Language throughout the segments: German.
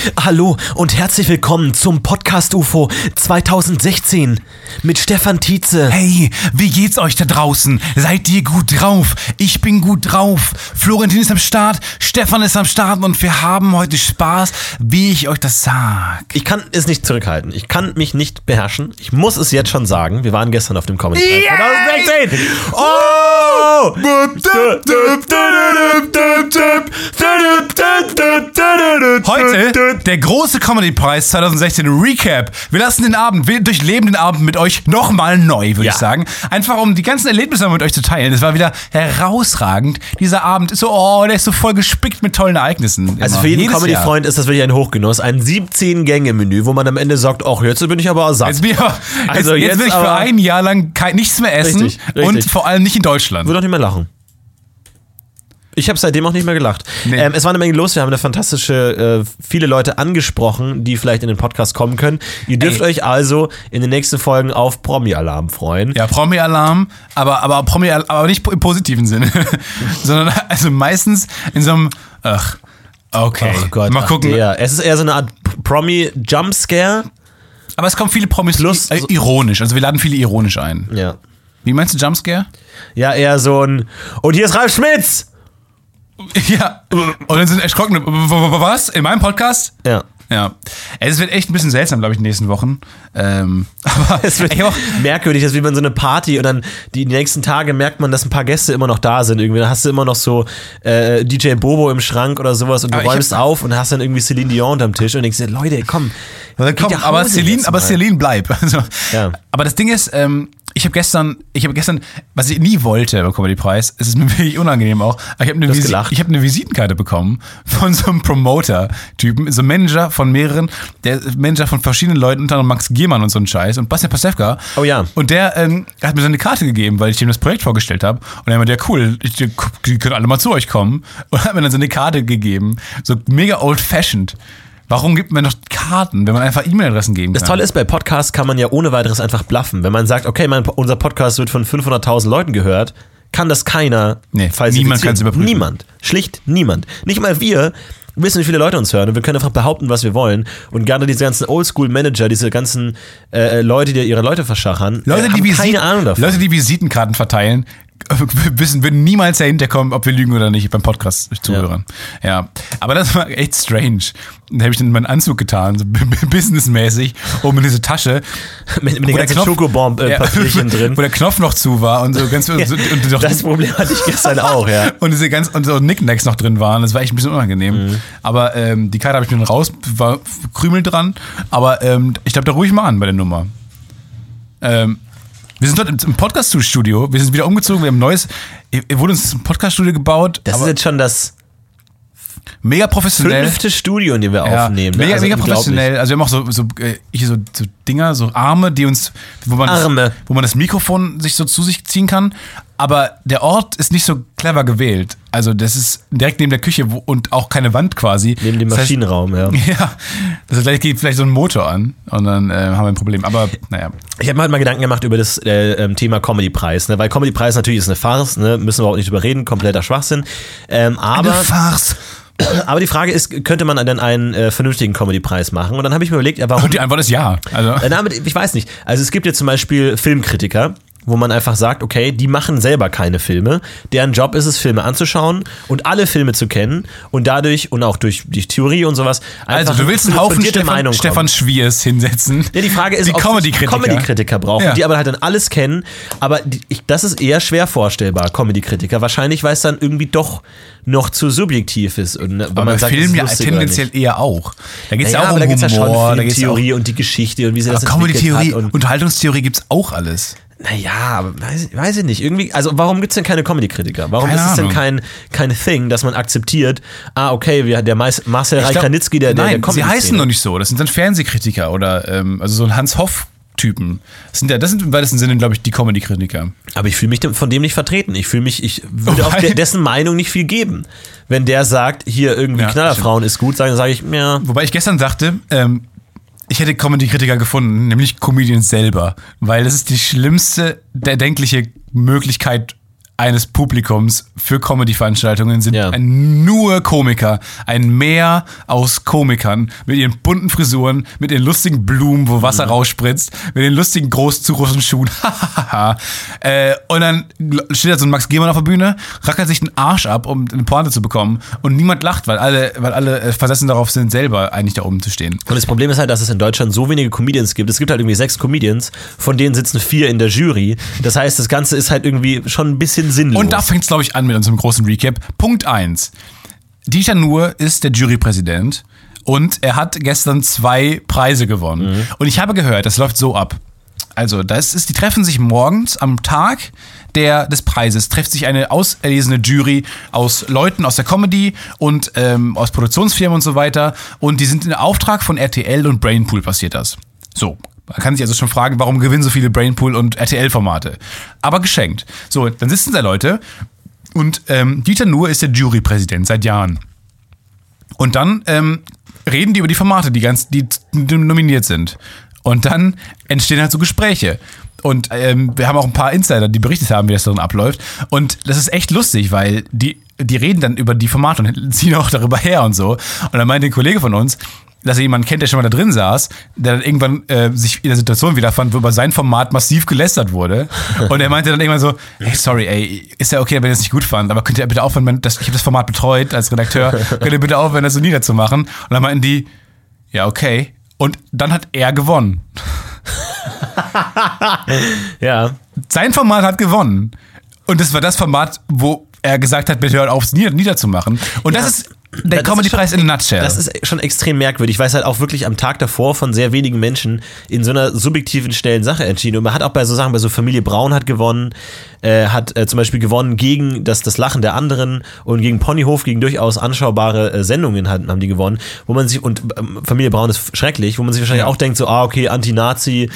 Hallo und herzlich willkommen zum Podcast UFO 2016 mit Stefan Tietze. Hey, wie geht's euch da draußen? Seid ihr gut drauf? Ich bin gut drauf. Florentin ist am Start, Stefan ist am Start und wir haben heute Spaß, wie ich euch das sag. Ich kann es nicht zurückhalten. Ich kann mich nicht beherrschen. Ich muss es jetzt schon sagen. Wir waren gestern auf dem Comedy Preis 2016. Oh! Heute der große Comedy-Preis 2016 Recap. Wir lassen den Abend, wir durchleben den Abend mit euch nochmal neu, würde ich sagen. Einfach um die ganzen Erlebnisse mit euch zu teilen. Es war wieder herausragend. Dieser Abend ist so, der ist so voll gespickt mit tollen Ereignissen. Also für jeden Comedy-Freund ist das wirklich ein Hochgenuss. Ein 17-Gänge-Menü, wo man am Ende sagt, ach, jetzt bin ich aber satt. Jetzt will ich für ein Jahr lang nichts mehr essen. Richtig. Und vor allem nicht in Deutschland. Würde auch nicht mehr lachen. Ich habe seitdem auch nicht mehr gelacht. Nee. Es war eine Menge los. Wir haben eine fantastische, viele Leute angesprochen, die vielleicht in den Podcast kommen können. Ihr dürft euch also in den nächsten Folgen auf Promi-Alarm freuen. Ja, Promi-Alarm, aber nicht im positiven Sinne. Sondern also meistens in so einem, okay. Ach Gott, mal gucken. Es ist eher so eine Art Promi-Jumpscare. Aber es kommen viele Promis ironisch. Also wir laden viele ironisch ein. Ja. Wie meinst du Jumpscare? Ja, eher so ein, und hier ist Ralf Schmitz! Ja. Und dann sind erschrocken. Was? In meinem Podcast? Ja. Ja. Es wird echt ein bisschen seltsam, glaube ich, in den nächsten Wochen. Aber es wird merkwürdig, dass wie man so eine Party und dann die nächsten Tage merkt man, dass ein paar Gäste immer noch da sind. Irgendwie. Dann hast du immer noch so DJ Bobo im Schrank oder sowas und du räumst auf und hast dann irgendwie Celine Dion unterm Tisch und denkst dir, Leute, komm. Aber Celine bleibt. Also, ja. Aber das Ding ist, ich habe gestern, was ich nie wollte beim Comedy-Preis, es ist mir wirklich unangenehm auch, aber ich habe eine Visitenkarte bekommen von so einem Promoter-Typen, so ein Manager von mehreren, der Manager von verschiedenen Leuten, unter anderem Max Giermann und so ein Scheiß und Bastian Pastewka. Oh ja. Und der hat mir seine Karte gegeben, weil ich ihm das Projekt vorgestellt habe. Und er meinte, ja cool, die können alle mal zu euch kommen. Und hat mir dann so eine Karte gegeben, so mega old-fashioned. Warum gibt man noch Karten, wenn man einfach E-Mail-Adressen geben kann? Das Tolle ist, bei Podcasts kann man ja ohne weiteres einfach bluffen. Wenn man sagt, okay, unser Podcast wird von 500.000 Leuten gehört, kann das keiner falsifizieren. Niemand kann es überprüfen. Niemand. Schlicht niemand. Nicht mal wir wissen, wie viele Leute uns hören und wir können einfach behaupten, was wir wollen. Und gerne diese ganzen Oldschool-Manager, diese ganzen Leute, die ihre Leute verschachern, haben keine Ahnung davon. Leute, die Visitenkarten verteilen, würden niemals dahinter kommen, ob wir lügen oder nicht beim Podcast zuhören. Ja. Aber das war echt strange. Da habe ich dann meinen Anzug getan, so businessmäßig, oben in diese Tasche. mit den ganzen Schokobomb-Papierchen drin. Wo der Knopf noch zu war und so ganz. Das Problem hatte ich gestern auch, ja. Und so Knickknacks noch drin waren. Das war echt ein bisschen unangenehm. Mhm. Aber die Karte habe ich mir dann raus, war Krümel dran. Aber ich glaube, da ruhig mal an bei der Nummer. Wir sind dort im Podcast-Studio, wir sind wieder umgezogen, wir haben ein neues, wurde uns ein Podcast-Studio gebaut. Das ist jetzt schon das mega professionell. 5. Studio, in dem wir aufnehmen. Mega professionell. Also wir haben auch so Dinger, so Arme, wo man das Mikrofon sich so zu sich ziehen kann. Aber der Ort ist nicht so clever gewählt. Also das ist direkt neben der Küche und auch keine Wand quasi. Neben dem Maschinenraum, ja. Ja, das heißt, gleich geht vielleicht so ein Motor an und dann haben wir ein Problem. Aber naja. Ich habe mir halt mal Gedanken gemacht über das Thema Comedy-Preis, ne? Weil Comedy-Preis natürlich ist eine Farce, ne? Müssen wir auch nicht drüber reden, kompletter Schwachsinn. Eine Farce. Aber die Frage ist, könnte man denn einen vernünftigen Comedy-Preis machen? Und dann habe ich mir überlegt, warum. Und die Antwort ist ja. Also. Ich weiß nicht. Also es gibt jetzt zum Beispiel Filmkritiker, wo man einfach sagt, okay, die machen selber keine Filme. Deren Job ist es, Filme anzuschauen und alle Filme zu kennen und dadurch und auch durch die Theorie und sowas. Also du willst einen Haufen Stefan Schwiers hinsetzen. Ja, die Frage ist, ob es Comedy-Kritiker brauchen, die aber halt dann alles kennen. Aber das ist eher schwer vorstellbar, Comedy-Kritiker. Wahrscheinlich, weil es dann irgendwie doch noch zu subjektiv ist. Und, aber man sagt, Film ja tendenziell eher auch. Da geht es ja auch um da gibt's Humor. Ja schon Filmtheorie und die Geschichte und wie sie das Comedy-Theorie und Unterhaltungstheorie gibt es auch alles. Naja, aber weiß ich nicht. Irgendwie, also warum gibt es denn keine Comedy-Kritiker? Warum ist es denn kein Thing, dass man akzeiert, okay, der Marcel Reich-Ranitzky, der Comedy-Szene. Sie heißen noch nicht so. Das sind dann Fernsehkritiker oder also so ein Hans Hoff-Typen. Das sind im weitesten Sinne, glaube ich, die Comedy-Kritiker. Aber ich fühle mich von dem nicht vertreten. Ich würde auch dessen Meinung nicht viel geben. Wenn der sagt, hier irgendwie Knallerfrauen ist gut, sage ich, ja. Wobei ich gestern sagte, ich hätte Comedy-Kritiker gefunden, nämlich Comedians selber. Weil das ist die schlimmste erdenkliche Möglichkeit, eines Publikums für Comedy-Veranstaltungen sind nur Komiker. Ein Meer aus Komikern mit ihren bunten Frisuren, mit ihren lustigen Blumen, wo Wasser rausspritzt, mit den lustigen großen Schuhen. Und dann steht da so ein Max Gehmann auf der Bühne, rackert sich den Arsch ab, um eine Pointe zu bekommen. Und niemand lacht, weil alle versessen darauf sind, selber eigentlich da oben zu stehen. Und das Problem ist halt, dass es in Deutschland so wenige Comedians gibt. Es gibt halt irgendwie 6 Comedians, von denen sitzen 4 in der Jury. Das heißt, das Ganze ist halt irgendwie schon ein bisschen sinnlos. Und da fängt es, glaube ich, an mit unserem großen Recap. Punkt 1. Dieter Nuhr ist der Jurypräsident und er hat gestern 2 Preise gewonnen. Und ich habe gehört, das läuft so ab. Also, die treffen sich morgens am Tag des Preises, trifft sich eine auserlesene Jury aus Leuten aus der Comedy und aus Produktionsfirmen und so weiter. Und die sind in Auftrag von RTL und Brainpool passiert das. So. Man kann sich also schon fragen, warum gewinnen so viele Brainpool und RTL-Formate? Aber geschenkt. So, dann sitzen da Leute und Dieter Nuhr ist der Jurypräsident seit Jahren. Und dann reden die über die Formate, die nominiert sind. Und dann entstehen halt so Gespräche. Und wir haben auch ein paar Insider, die berichtet haben, wie das dann abläuft. Und das ist echt lustig, weil die reden dann über die Formate und ziehen auch darüber her und so. Und dann meinte ein Kollege von uns, dass er jemanden kennt, der schon mal da drin saß, der dann irgendwann sich in der Situation wiederfand, wo über sein Format massiv gelästert wurde. Und er meinte dann irgendwann so, hey, sorry, ey, ist ja okay, wenn ihr das nicht gut fand, aber könnt ihr bitte aufhören, ich habe das Format betreut als Redakteur, könnt ihr bitte aufhören, das so niederzumachen? Und dann meinten die, ja, okay. Und dann hat er gewonnen. Ja. Sein Format hat gewonnen. Und das war das Format, wo er gesagt hat, bitte hört auf, es niederzumachen. Und das ist der Comedy-Preis in a nutshell. Das ist schon extrem merkwürdig, weil es halt auch wirklich am Tag davor von sehr wenigen Menschen in so einer subjektiven, schnellen Sache entschieden. Und man hat auch bei so Sachen, bei so Familie Braun hat gewonnen, hat zum Beispiel gewonnen gegen das Lachen der anderen und gegen Ponyhof, gegen durchaus anschaubare Sendungen haben die gewonnen, wo man sich, und Familie Braun ist schrecklich, wo man sich wahrscheinlich auch denkt, so, okay, Anti-Nazi,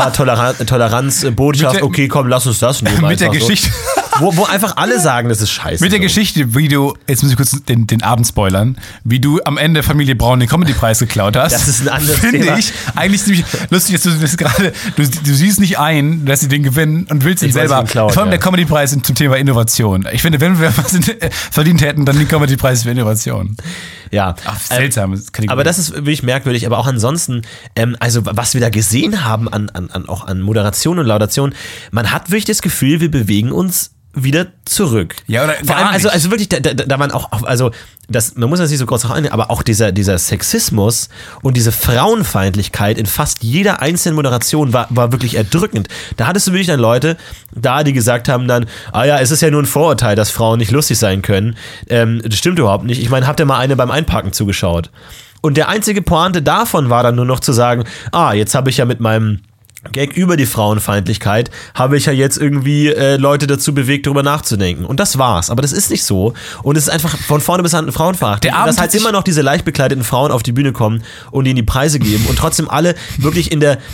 Toleranz, Botschaft, okay, komm, lass uns das nehmen. Mit der Geschichte. Wo einfach alle sagen, das ist scheiße. Mit der Geschichte, wie du, jetzt muss ich kurz den Abend spoilern, wie du am Ende Familie Braun den Comedy-Preis geklaut hast. Das ist ein anderes Thema. Finde ich eigentlich ziemlich lustig, dass du das gerade, du siehst nicht ein, dass sie den gewinnen und willst ihn selber. Vor allem der Comedy-Preis zum Thema Innovation. Ich finde, wenn wir was verdient hätten, dann den Comedy-Preis für Innovation. Ja. Ach, seltsam. Aber das ist wirklich merkwürdig. Aber auch ansonsten, also was wir da gesehen haben auch an Moderation und Laudation, man hat wirklich das Gefühl, wir bewegen uns wieder zurück. Ja, oder vor allem, also wirklich, da waren auch, also man muss das nicht so groß drauf eingehen, aber auch dieser Sexismus und diese Frauenfeindlichkeit in fast jeder einzelnen Moderation war wirklich erdrückend. Da hattest du wirklich dann Leute da, die gesagt haben dann, es ist ja nur ein Vorurteil, dass Frauen nicht lustig sein können. Das stimmt überhaupt nicht. Ich meine, habt ihr mal eine beim Einparken zugeschaut? Und der einzige Pointe davon war dann nur noch zu sagen, jetzt habe ich ja mit meinem Gag über die Frauenfeindlichkeit habe ich ja jetzt irgendwie Leute dazu bewegt, darüber nachzudenken. Und das war's. Aber das ist nicht so. Und es ist einfach von vorne bis hinten Frauenverachtend. Dass halt immer noch diese leicht bekleideten Frauen auf die Bühne kommen und ihnen die Preise geben und trotzdem alle wirklich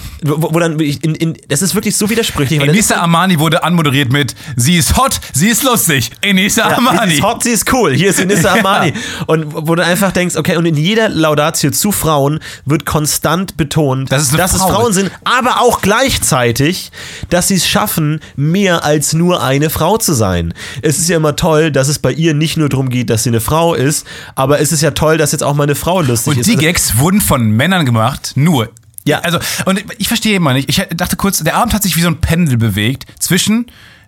wo dann das ist wirklich so widersprüchlich. Enisa Amani wurde anmoderiert mit, sie ist hot, sie ist lustig. Enisa Amani. Sie ist hot, sie ist cool. Hier ist Enisa Amani. Und wo du einfach denkst, okay, und in jeder Laudatio zu Frauen wird konstant betont, dass es Frauen sind, aber auch gleichzeitig, dass sie es schaffen, mehr als nur eine Frau zu sein. Es ist ja immer toll, dass es bei ihr nicht nur darum geht, dass sie eine Frau ist, aber es ist ja toll, dass jetzt auch mal eine Frau lustig ist. Und die Gags wurden von Männern gemacht, nur. Ja, also, und ich verstehe immer nicht, ich dachte kurz, der Abend hat sich wie so ein Pendel bewegt, zwischen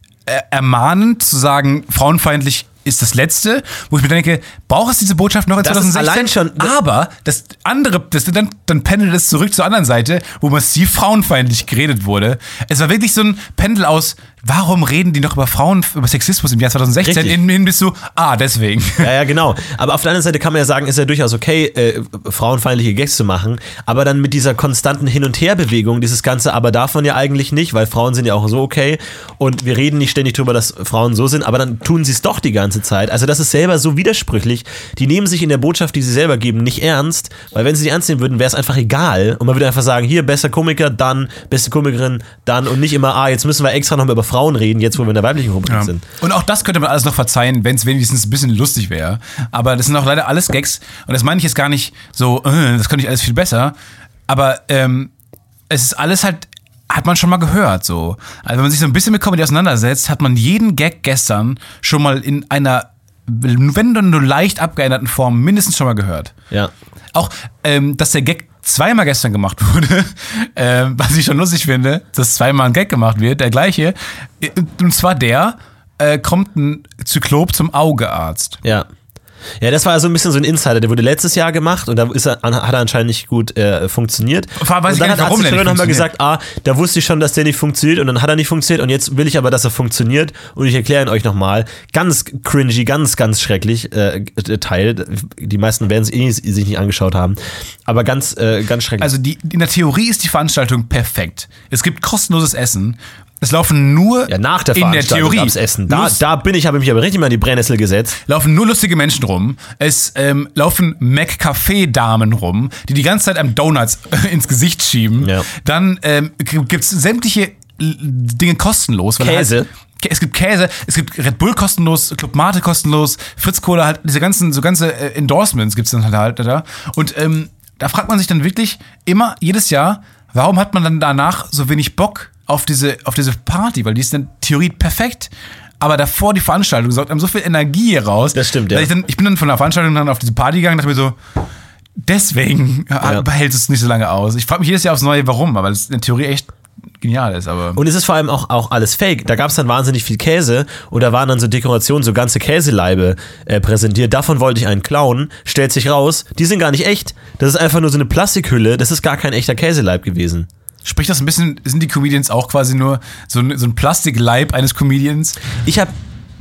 ermahnend zu sagen, frauenfeindlich ist das Letzte, wo ich mir denke, braucht es diese Botschaft noch in 2016? Allein schon, aber das andere, dann pendelt es zurück zur anderen Seite, wo massiv frauenfeindlich geredet wurde. Es war wirklich so ein Pendel aus, warum reden die noch über über Sexismus im Jahr 2016? Hin bist du, deswegen. Ja, genau. Aber auf der anderen Seite kann man ja sagen, ist ja durchaus okay, frauenfeindliche Gags zu machen, aber dann mit dieser konstanten Hin- und Herbewegung, dieses Ganze, aber darf man ja eigentlich nicht, weil Frauen sind ja auch so okay und wir reden nicht ständig drüber, dass Frauen so sind, aber dann tun sie es doch die ganze Zeit. Also das ist selber so widersprüchlich. Die nehmen sich in der Botschaft, die sie selber geben, nicht ernst, weil wenn sie die ernst nehmen würden, wäre es einfach egal und man würde einfach sagen, hier, bester Komiker, dann, beste Komikerin, dann und nicht immer, jetzt müssen wir extra noch mal über Frauen reden, jetzt wo wir in der weiblichen Rubrik sind. Und auch das könnte man alles noch verzeihen, wenn es wenigstens ein bisschen lustig wäre. Aber das sind auch leider alles Gags und das meine ich jetzt gar nicht so, das könnte ich alles viel besser, aber es ist alles halt hat man schon mal gehört, so. Also wenn man sich so ein bisschen mit Comedy auseinandersetzt, hat man jeden Gag gestern schon mal in einer, wenn dann nur leicht abgeänderten Form, mindestens schon mal gehört. Ja. Auch, dass der Gag zweimal gestern gemacht wurde, was ich schon lustig finde, dass zweimal ein Gag gemacht wird, der gleiche. Und zwar kommt ein Zyklop zum Augearzt. Ja. Ja, das war so ein bisschen so ein Insider, der wurde letztes Jahr gemacht und da hat er anscheinend nicht gut funktioniert. Und dann hat Atze Schröder nochmal gesagt, da wusste ich schon, dass der nicht funktioniert und dann hat er nicht funktioniert und jetzt will ich aber, dass er funktioniert und ich erkläre ihn euch nochmal. Ganz cringy, ganz, ganz schrecklich Teil. Die meisten werden es sich nicht angeschaut haben, aber ganz, ganz schrecklich. Also in der Theorie ist die Veranstaltung perfekt. Es gibt kostenloses Essen. Es laufen nur nach der Veranstaltung gab's Essen. Da habe ich mich aber richtig mal in die Brennnessel gesetzt. Laufen nur lustige Menschen rum. Es laufen McCafé-Damen rum, die ganze Zeit einem Donuts ins Gesicht schieben. Ja. Dann gibt's sämtliche Dinge kostenlos. Weil Käse. Es gibt Käse, es gibt Red Bull kostenlos, Club Mate kostenlos, Fritz Cola, halt diese ganze Endorsements gibt's dann halt da. Und da fragt man sich dann wirklich immer, jedes Jahr, warum hat man dann danach so wenig Bock auf diese Party, weil die ist dann Theorie perfekt, aber davor die Veranstaltung sorgt einem so viel Energie raus. Das stimmt, ja. Ich bin dann von der Veranstaltung dann auf diese Party gegangen und dachte mir so, deswegen behält es nicht so lange aus. Ich frage mich jedes Jahr aufs Neue, warum, aber das in der Theorie echt genial ist. Aber und es ist vor allem auch alles fake. Da gab es dann wahnsinnig viel Käse und da waren dann so Dekorationen, so ganze Käseleibe präsentiert. Davon wollte ich einen klauen. Stellt sich raus, die sind gar nicht echt. Das ist einfach nur so eine Plastikhülle. Das ist gar kein echter Käseleib gewesen. Sprich das ein bisschen, sind die Comedians auch quasi nur so ein Plastikleib eines Comedians? Ich hab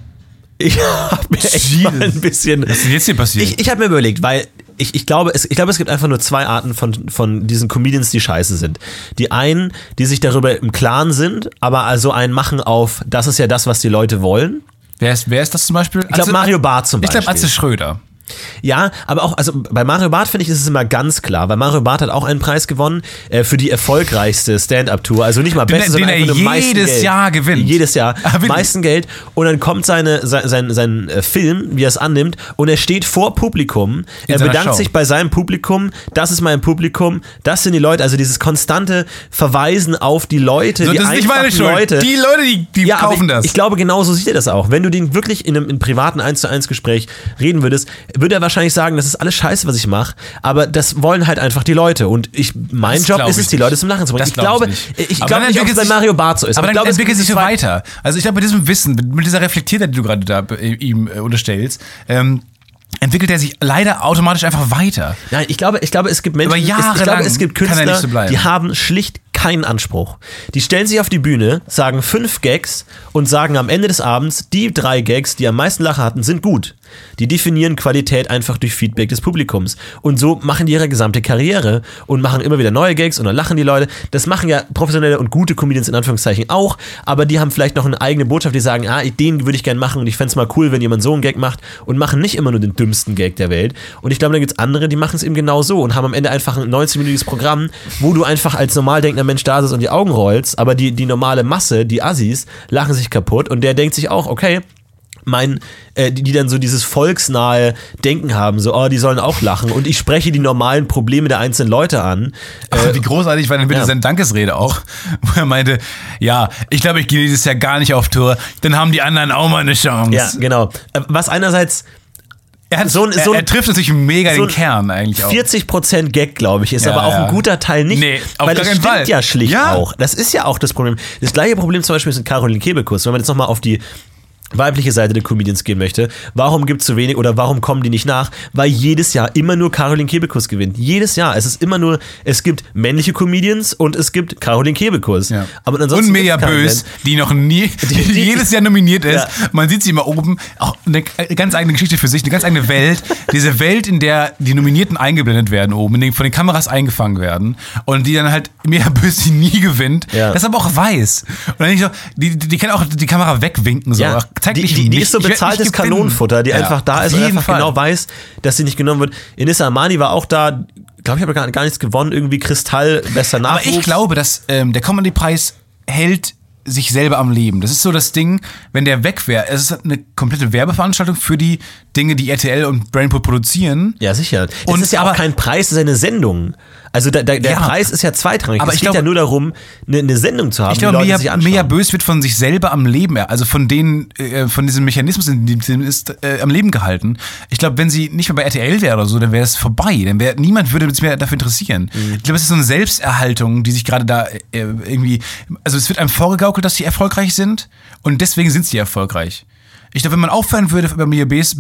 mir echt mal ein bisschen... Was ist denn jetzt hier passiert? Ich habe mir überlegt, weil ich glaube, es gibt einfach nur zwei Arten von diesen Comedians, die scheiße sind. Die einen, die sich darüber im Klaren sind, aber also einen machen auf, das ist ja das, was die Leute wollen. Wer ist das zum Beispiel? Ich glaube Mario Barth zum Beispiel. Ich glaube Atze Schröder. Ja, aber auch, also bei Mario Barth finde ich, ist es immer ganz klar, weil Mario Barth hat auch einen Preis gewonnen für die erfolgreichste Stand-Up-Tour, also nicht mal beste, sondern einfach nur meisten Geld. Jedes Jahr gewinnt. Jedes Jahr, meisten Geld und dann kommt sein Film, wie er es annimmt und er steht vor Publikum, er bedankt sich bei seinem Publikum, das ist mein Publikum, das sind die Leute, also dieses konstante Verweisen auf die Leute, so, die das ist nicht meine Schuld. Leute. Die Leute, die kaufen das. Ich glaube, genauso sieht er das auch. Wenn du den wirklich in einem privaten 1:1 Gespräch reden würdest, würde er wahrscheinlich sagen, das ist alles scheiße, was ich mache, aber das wollen halt einfach die Leute und mein Job ist es, die Leute zum Lachen zu bringen. Ich glaube nicht, ob es bei Mario Barth so ist. Aber dann entwickelt sich so weiter. Also ich glaube, mit diesem Wissen, mit dieser Reflektiertheit, die du gerade da ihm unterstellst, entwickelt er sich leider automatisch einfach weiter. Nein, ich glaube, es gibt Menschen, es gibt Künstler, die haben schlicht keinen Anspruch. Die stellen sich auf die Bühne, sagen 5 Gags und sagen am Ende des Abends, die 3 Gags, die am meisten Lacher hatten, sind gut. Die definieren Qualität einfach durch Feedback des Publikums. Und so machen die ihre gesamte Karriere und machen immer wieder neue Gags und dann lachen die Leute. Das machen ja professionelle und gute Comedians in Anführungszeichen auch, aber die haben vielleicht noch eine eigene Botschaft, die sagen, den würde ich gerne machen und ich fände es mal cool, wenn jemand so einen Gag macht und machen nicht immer nur den dümmsten Gag der Welt. Und ich glaube, da gibt es andere, die machen es eben genau so und haben am Ende einfach ein 90-minütiges Programm, wo du einfach als normal denkender Mensch da sitzt und die Augen rollst, aber die normale Masse, die Assis, lachen sich kaputt und der denkt sich auch, okay, die dann so dieses volksnahe Denken haben, so, die sollen auch lachen und ich spreche die normalen Probleme der einzelnen Leute an. Wie großartig war dann bitte seine Dankesrede auch, wo er meinte, ja, ich glaube, ich gehe dieses Jahr gar nicht auf Tour, dann haben die anderen auch mal eine Chance. Ja, genau. Was einerseits er trifft natürlich mega den Kern eigentlich auch. 40% Gag, glaube ich, ist aber auch ein guter Teil nicht. Nee, weil das stimmt ja schlicht auch. Das ist ja auch das Problem. Das gleiche Problem zum Beispiel ist mit Caroline Kebekus, wenn man jetzt nochmal auf die weibliche Seite der Comedians gehen möchte. Warum gibt es so wenig oder warum kommen die nicht nach? Weil jedes Jahr immer nur Caroline Kebekus gewinnt. Jedes Jahr. Es ist immer nur, es gibt männliche Comedians und es gibt Caroline Kebekus. Ja. Aber ansonsten und Mirja Bös, die noch nie, die jedes Jahr nominiert ist. Ja. Man sieht sie immer oben. Auch eine ganz eigene Geschichte für sich, eine ganz eigene Welt. Diese Welt, in der die Nominierten eingeblendet werden oben, von den Kameras eingefangen werden und die dann halt Mirja Bös, die nie gewinnt, das aber auch weiß. Und dann so, die kann auch die Kamera wegwinken. So. Ja. Die ist so bezahltes Kanonenfutter, die einfach da ist und einfach genau weiß, dass sie nicht genommen wird. Enissa Amani war auch da, glaube ich, habe gar nichts gewonnen, irgendwie Kristall, bester Nachwuchs. Aber ich glaube, dass der Comedy-Preis hält sich selber am Leben. Das ist so das Ding, wenn der weg wäre, es ist eine komplette Werbeveranstaltung für die Dinge, die RTL und Brainpool produzieren. Ja, sicher. Das ist ja auch kein Preis, das ist eine Sendung. Also der Preis ist ja zweitrangig. Aber es geht ja nur darum, eine Sendung zu haben, ich glaube, Mea Bös wird von sich selber am Leben, also von diesem Mechanismus, in dem sie ist, am Leben gehalten. Ich glaube, wenn sie nicht mehr bei RTL wäre oder so, dann wäre es vorbei. Niemand würde sich mehr dafür interessieren. Ich glaube, es ist so eine Selbsterhaltung, die sich gerade da irgendwie, also es wird einem vorgegaukelt, dass sie erfolgreich sind und deswegen sind sie erfolgreich. Ich glaube, wenn man aufhören würde über Mea Bös,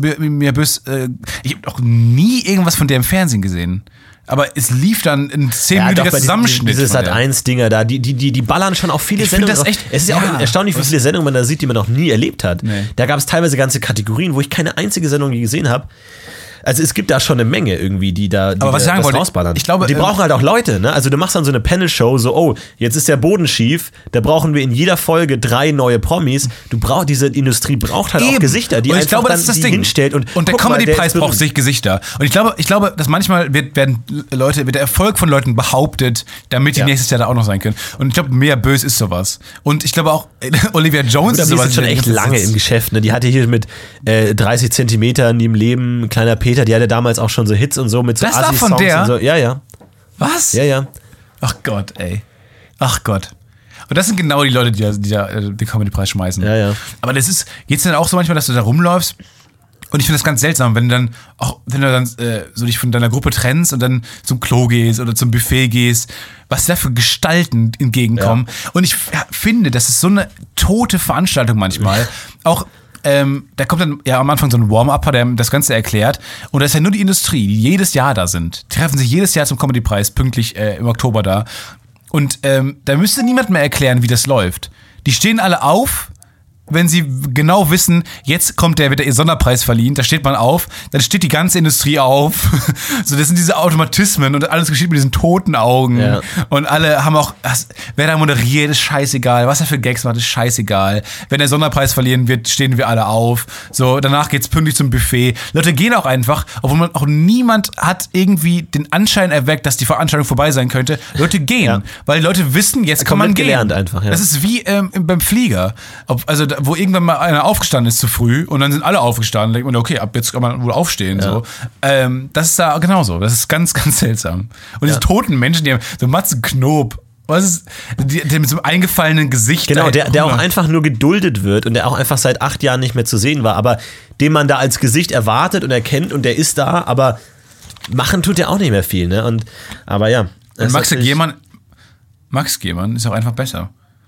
ich habe noch nie irgendwas von der im Fernsehen gesehen. Aber es lief dann ein 10-minütiger Zusammenschnitt. Diese Sat.1-Dinger da, die ballern schon auf viele Sendungen. Es ist ja auch erstaunlich, wie viele Sendungen man da sieht, die man noch nie erlebt hat. Nee. Da gab es teilweise ganze Kategorien, wo ich keine einzige Sendung gesehen habe. Also es gibt da schon eine Menge irgendwie, die aber was ich sagen wollte, rausballern. Ich glaube, die brauchen halt auch Leute, ne? Also du machst dann so eine Panel-Show, so, oh, jetzt ist der Boden schief, da brauchen wir in jeder Folge 3 neue Promis. Diese Industrie braucht halt auch Gesichter, die einfach glaube, dann die hinstellt. Und der Comedy-Preis braucht sich Gesichter. Und ich glaube, dass manchmal wird der Erfolg von Leuten behauptet, damit die nächstes Jahr da auch noch sein können. Und ich glaube, Mea Bös ist sowas. Und ich glaube auch, Olivia Jones ist sowas. Die ist schon echt lange im Geschäft, ne? Die hatte hier mit 30 Zentimetern im Leben, kleiner Peter, die hatte damals auch schon so Hits und so mit so Assi-Songs und so. Ja. Was? Ja. Ach Gott, ey. Ach Gott. Und das sind genau die Leute, die da den Comedy-Preis schmeißen. Ja. Aber geht's dann auch so manchmal, dass du da rumläufst? Und ich finde das ganz seltsam, wenn du dann so dich von deiner Gruppe trennst und dann zum Klo gehst oder zum Buffet gehst, was da für Gestalten entgegenkommen. Ja. Und ich finde, das ist so eine tote Veranstaltung manchmal. Auch da kommt dann ja am Anfang so ein Warm-Upper, der das Ganze erklärt. Und da ist ja nur die Industrie, die jedes Jahr da sind. Die treffen sich jedes Jahr zum Comedy-Preis, pünktlich im Oktober da. Und da müsste niemand mehr erklären, wie das läuft. Die stehen alle auf, wenn sie genau wissen, jetzt wird ihr Sonderpreis verliehen, da steht man auf, dann steht die ganze Industrie auf. So, das sind diese Automatismen und alles geschieht mit diesen toten Augen. Ja. Und alle haben auch, wer da moderiert, ist scheißegal. Was er für Gags macht, ist scheißegal. Wenn der Sonderpreis verliehen wird, stehen wir alle auf. So, danach geht's pünktlich zum Buffet. Leute gehen auch einfach, obwohl niemand hat irgendwie den Anschein erweckt, dass die Veranstaltung vorbei sein könnte. Leute gehen, weil die Leute wissen, jetzt kann man gehen. Gelernt einfach, ja. Das ist wie beim Flieger. Wo irgendwann mal einer aufgestanden ist zu früh und dann sind alle aufgestanden, denkt man, okay, ab jetzt kann man wohl aufstehen. Ja. So. Das ist da genauso. Das ist ganz, ganz seltsam. Und diese toten Menschen, die haben so Matze Knob, der mit so einem eingefallenen Gesicht. Genau, der auch einfach nur geduldet wird und der auch einfach seit 8 Jahren nicht mehr zu sehen war, aber den man da als Gesicht erwartet und erkennt und der ist da, aber machen tut der auch nicht mehr viel. Ne? Aber ja. Und Max Gehmann ist auch einfach besser.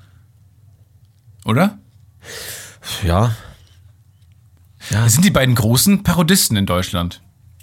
Oder? Ja. Das sind die beiden großen Parodisten in Deutschland.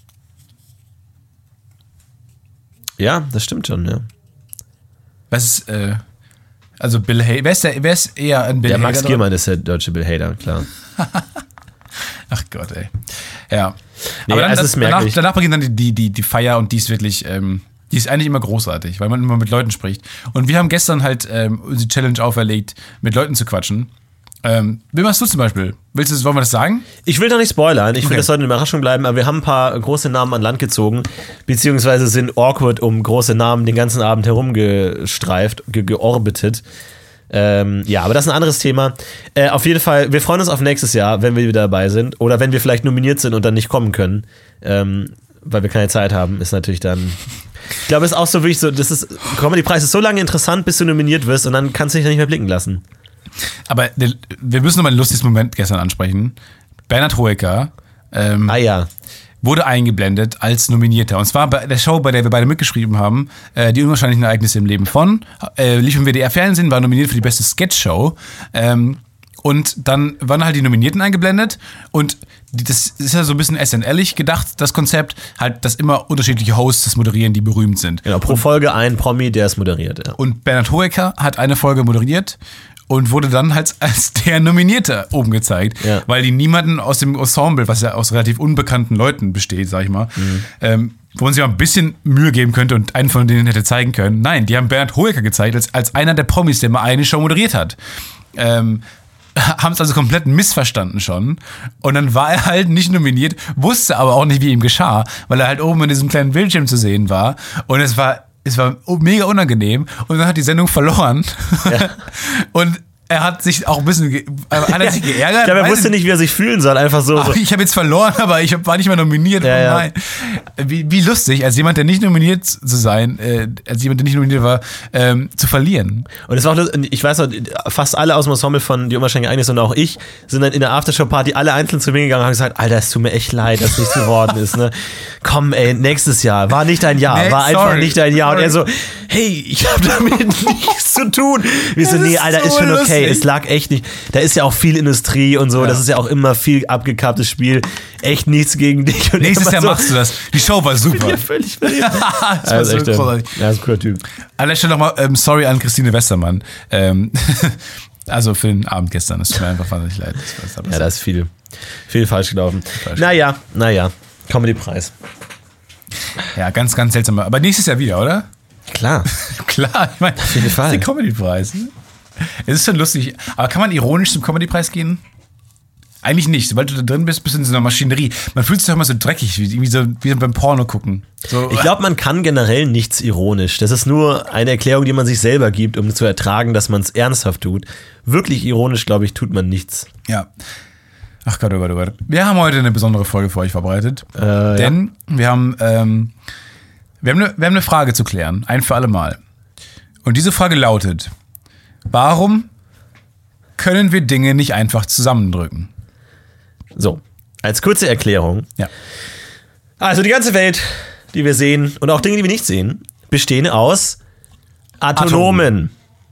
Ja, das stimmt schon, ja. Was ist, also Bill Hader, wer ist eher ein Bill Hader? Der Max Gehmann ist der deutsche Bill Hader, klar. Ach Gott, ey. Ja. Nee, aber dann danach beginnt dann die Feier und die ist wirklich, die ist eigentlich immer großartig, weil man immer mit Leuten spricht. Und wir haben gestern halt die Challenge auferlegt, mit Leuten zu quatschen. Wie machst du zum Beispiel? Wollen wir das sagen? Ich will doch nicht spoilern. Ich will, das sollte eine Überraschung bleiben, aber wir haben ein paar große Namen an Land gezogen, beziehungsweise sind awkward um große Namen den ganzen Abend herumgestreift, georbitet. Ja, aber das ist ein anderes Thema. Auf jeden Fall, wir freuen uns auf nächstes Jahr, wenn wir wieder dabei sind. Oder wenn wir vielleicht nominiert sind und dann nicht kommen können. Weil wir keine Zeit haben, ist natürlich dann... Ich glaube, es ist auch so wirklich so, Comedy-Preis ist so lange interessant, bis du nominiert wirst und dann kannst du dich nicht mehr blicken lassen. Aber wir müssen nochmal ein lustiges Moment gestern ansprechen. Bernhard Hoeker wurde eingeblendet als Nominierter. Und zwar bei der Show, bei der wir beide mitgeschrieben haben, die unwahrscheinlichen Ereignisse im Leben von, lief im WDR-Fernsehen, war nominiert für die beste Sketch-Show. Und dann waren halt die Nominierten eingeblendet und das ist ja so ein bisschen SNL-ig gedacht, das Konzept, halt, dass immer unterschiedliche Hosts das moderieren, die berühmt sind. Genau, pro Folge ein Promi, der es moderiert. Ja. Und Bernhard Hoeker hat eine Folge moderiert und wurde dann halt als der Nominierte oben gezeigt, weil die niemanden aus dem Ensemble, was ja aus relativ unbekannten Leuten besteht, sag ich mal, wo man sich mal ein bisschen Mühe geben könnte und einen von denen hätte zeigen können. Nein, die haben Bernhard Hoeker gezeigt als einer der Promis, der mal eine Show moderiert hat. Haben es also komplett missverstanden schon. Und dann war er halt nicht nominiert, wusste aber auch nicht, wie ihm geschah, weil er halt oben in diesem kleinen Bildschirm zu sehen war. Und es war mega unangenehm. Und dann hat die Sendung verloren. Ja. Und er hat sich auch ein bisschen sich geärgert. Ich glaube, er wusste nicht, wie er sich fühlen soll. Einfach so. Ich habe jetzt verloren, aber war nicht mal nominiert. Ja, nein. Wie lustig, als jemand, der nicht nominiert zu sein, als jemand, der nicht nominiert war, zu verlieren. Und es war auch, ich weiß noch, fast alle aus dem Ensemble von Die unwahrscheinliche Einiges und auch ich sind dann in der Aftershow-Party alle einzeln zu mir gegangen und haben gesagt, Alter, es tut mir echt leid, dass nichts geworden ist. Ne? Komm, ey, nächstes Jahr. War nicht dein Jahr. War einfach nicht dein Jahr. Und er so, hey, ich habe damit nichts zu tun. Wir so, nee, Alter, ist schon okay. Lustig. Es lag echt nicht. Da ist ja auch viel Industrie und so. Ja. Das ist ja auch immer viel abgekapptes Spiel. Echt nichts gegen dich. Und nächstes Jahr machst du das. Die Show war super. Ich bin ja völlig verliebt. Das ist echt großartig. Ja, das ist ein cooler Typ. An der Stelle nochmal sorry an Christine Westermann. Also für den Abend gestern. Es tut mir einfach wahnsinnig leid. Ja, da ist viel falsch gelaufen. Naja. Comedy-Preis. Ja, ganz, ganz seltsam. Aber nächstes Jahr wieder, oder? Klar. Klar, ich meine, auf jeden Fall. Das ist der Comedy-Preis. Ne? Es ist schon lustig. Aber kann man ironisch zum Comedy-Preis gehen? Eigentlich nicht. Sobald du da drin bist du in so einer Maschinerie. Man fühlt sich doch immer so dreckig, wie beim Porno gucken. So. Ich glaube, man kann generell nichts ironisch. Das ist nur eine Erklärung, die man sich selber gibt, um zu ertragen, dass man es ernsthaft tut. Wirklich ironisch, glaube ich, tut man nichts. Ja. Ach Gott, oh Gott, oh Gott. Wir haben heute eine besondere Folge für euch vorbereitet. Denn wir haben eine Frage zu klären. Ein für alle Mal. Und diese Frage lautet: Warum können wir Dinge nicht einfach zusammendrücken? So, als kurze Erklärung. Ja. Also die ganze Welt, die wir sehen und auch Dinge, die wir nicht sehen, bestehen aus Atomen.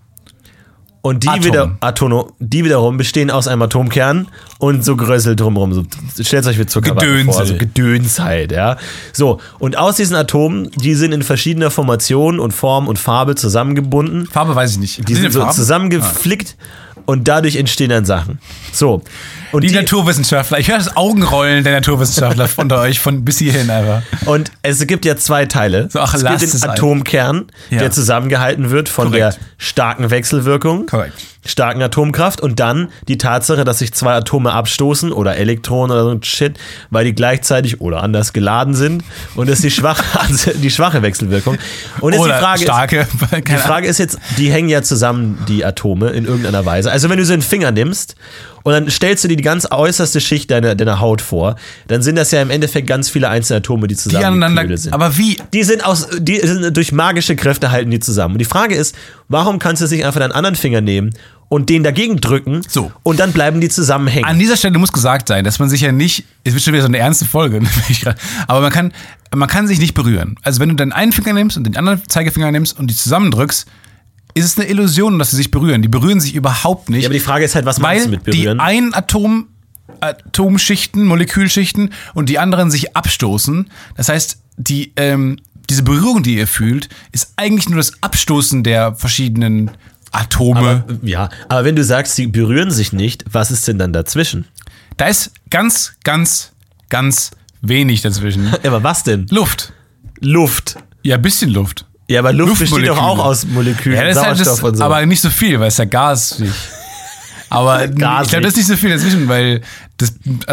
Und die wiederum bestehen aus einem Atomkern und so Grössel drumherum. So, stellt euch wie Zuckerwatte vor. So Gedöns halt, ja. So, und aus diesen Atomen, die sind in verschiedener Formation und Form und Farbe zusammengebunden. Farbe weiß ich nicht. Die sind so zusammengeflickt und dadurch entstehen dann Sachen. So. Und die Naturwissenschaftler, ich höre das Augenrollen der Naturwissenschaftler unter euch von bis hierhin einfach. Und es gibt ja zwei Teile. So, es gibt den Atomkern, der zusammengehalten wird von der starken Wechselwirkung, starken Atomkraft und dann die Tatsache, dass sich zwei Atome abstoßen oder Elektronen oder so ein Shit, weil die gleichzeitig oder anders geladen sind und das ist die schwache Wechselwirkung. Und jetzt die Frage ist jetzt, die hängen ja zusammen, die Atome, in irgendeiner Weise. Also wenn du so einen Finger nimmst und dann stellst du dir die ganz äußerste Schicht deiner Haut vor, dann sind das ja im Endeffekt ganz viele einzelne Atome, die zusammen sind. Aber wie? Die sind durch magische Kräfte halten die zusammen. Und die Frage ist, warum kannst du nicht einfach deinen anderen Finger nehmen und den dagegen drücken und dann bleiben die zusammenhängen? An dieser Stelle muss gesagt sein, dass man sich ja nicht, es wird schon wieder so eine ernste Folge, aber man kann sich nicht berühren. Also wenn du deinen einen Finger nimmst und den anderen Zeigefinger nimmst und die zusamendrückst, ist es eine Illusion, dass sie sich berühren. Die berühren sich überhaupt nicht. Ja, aber die Frage ist halt, was meinst du mit berühren? Weil die einen Atomschichten, Molekülschichten und die anderen sich abstoßen. Das heißt, diese Berührung, die ihr fühlt, ist eigentlich nur das Abstoßen der verschiedenen Atome. Aber wenn du sagst, sie berühren sich nicht, was ist denn dann dazwischen? Da ist ganz, ganz, ganz wenig dazwischen. Aber was denn? Luft. Ja, ein bisschen Luft. Ja, aber Luft besteht doch auch aus Molekülen, ja, Sauerstoff und so. Aber nicht so viel, weil es ja Gas ist. Aber ich glaube, das ist nicht so viel dazwischen, weil das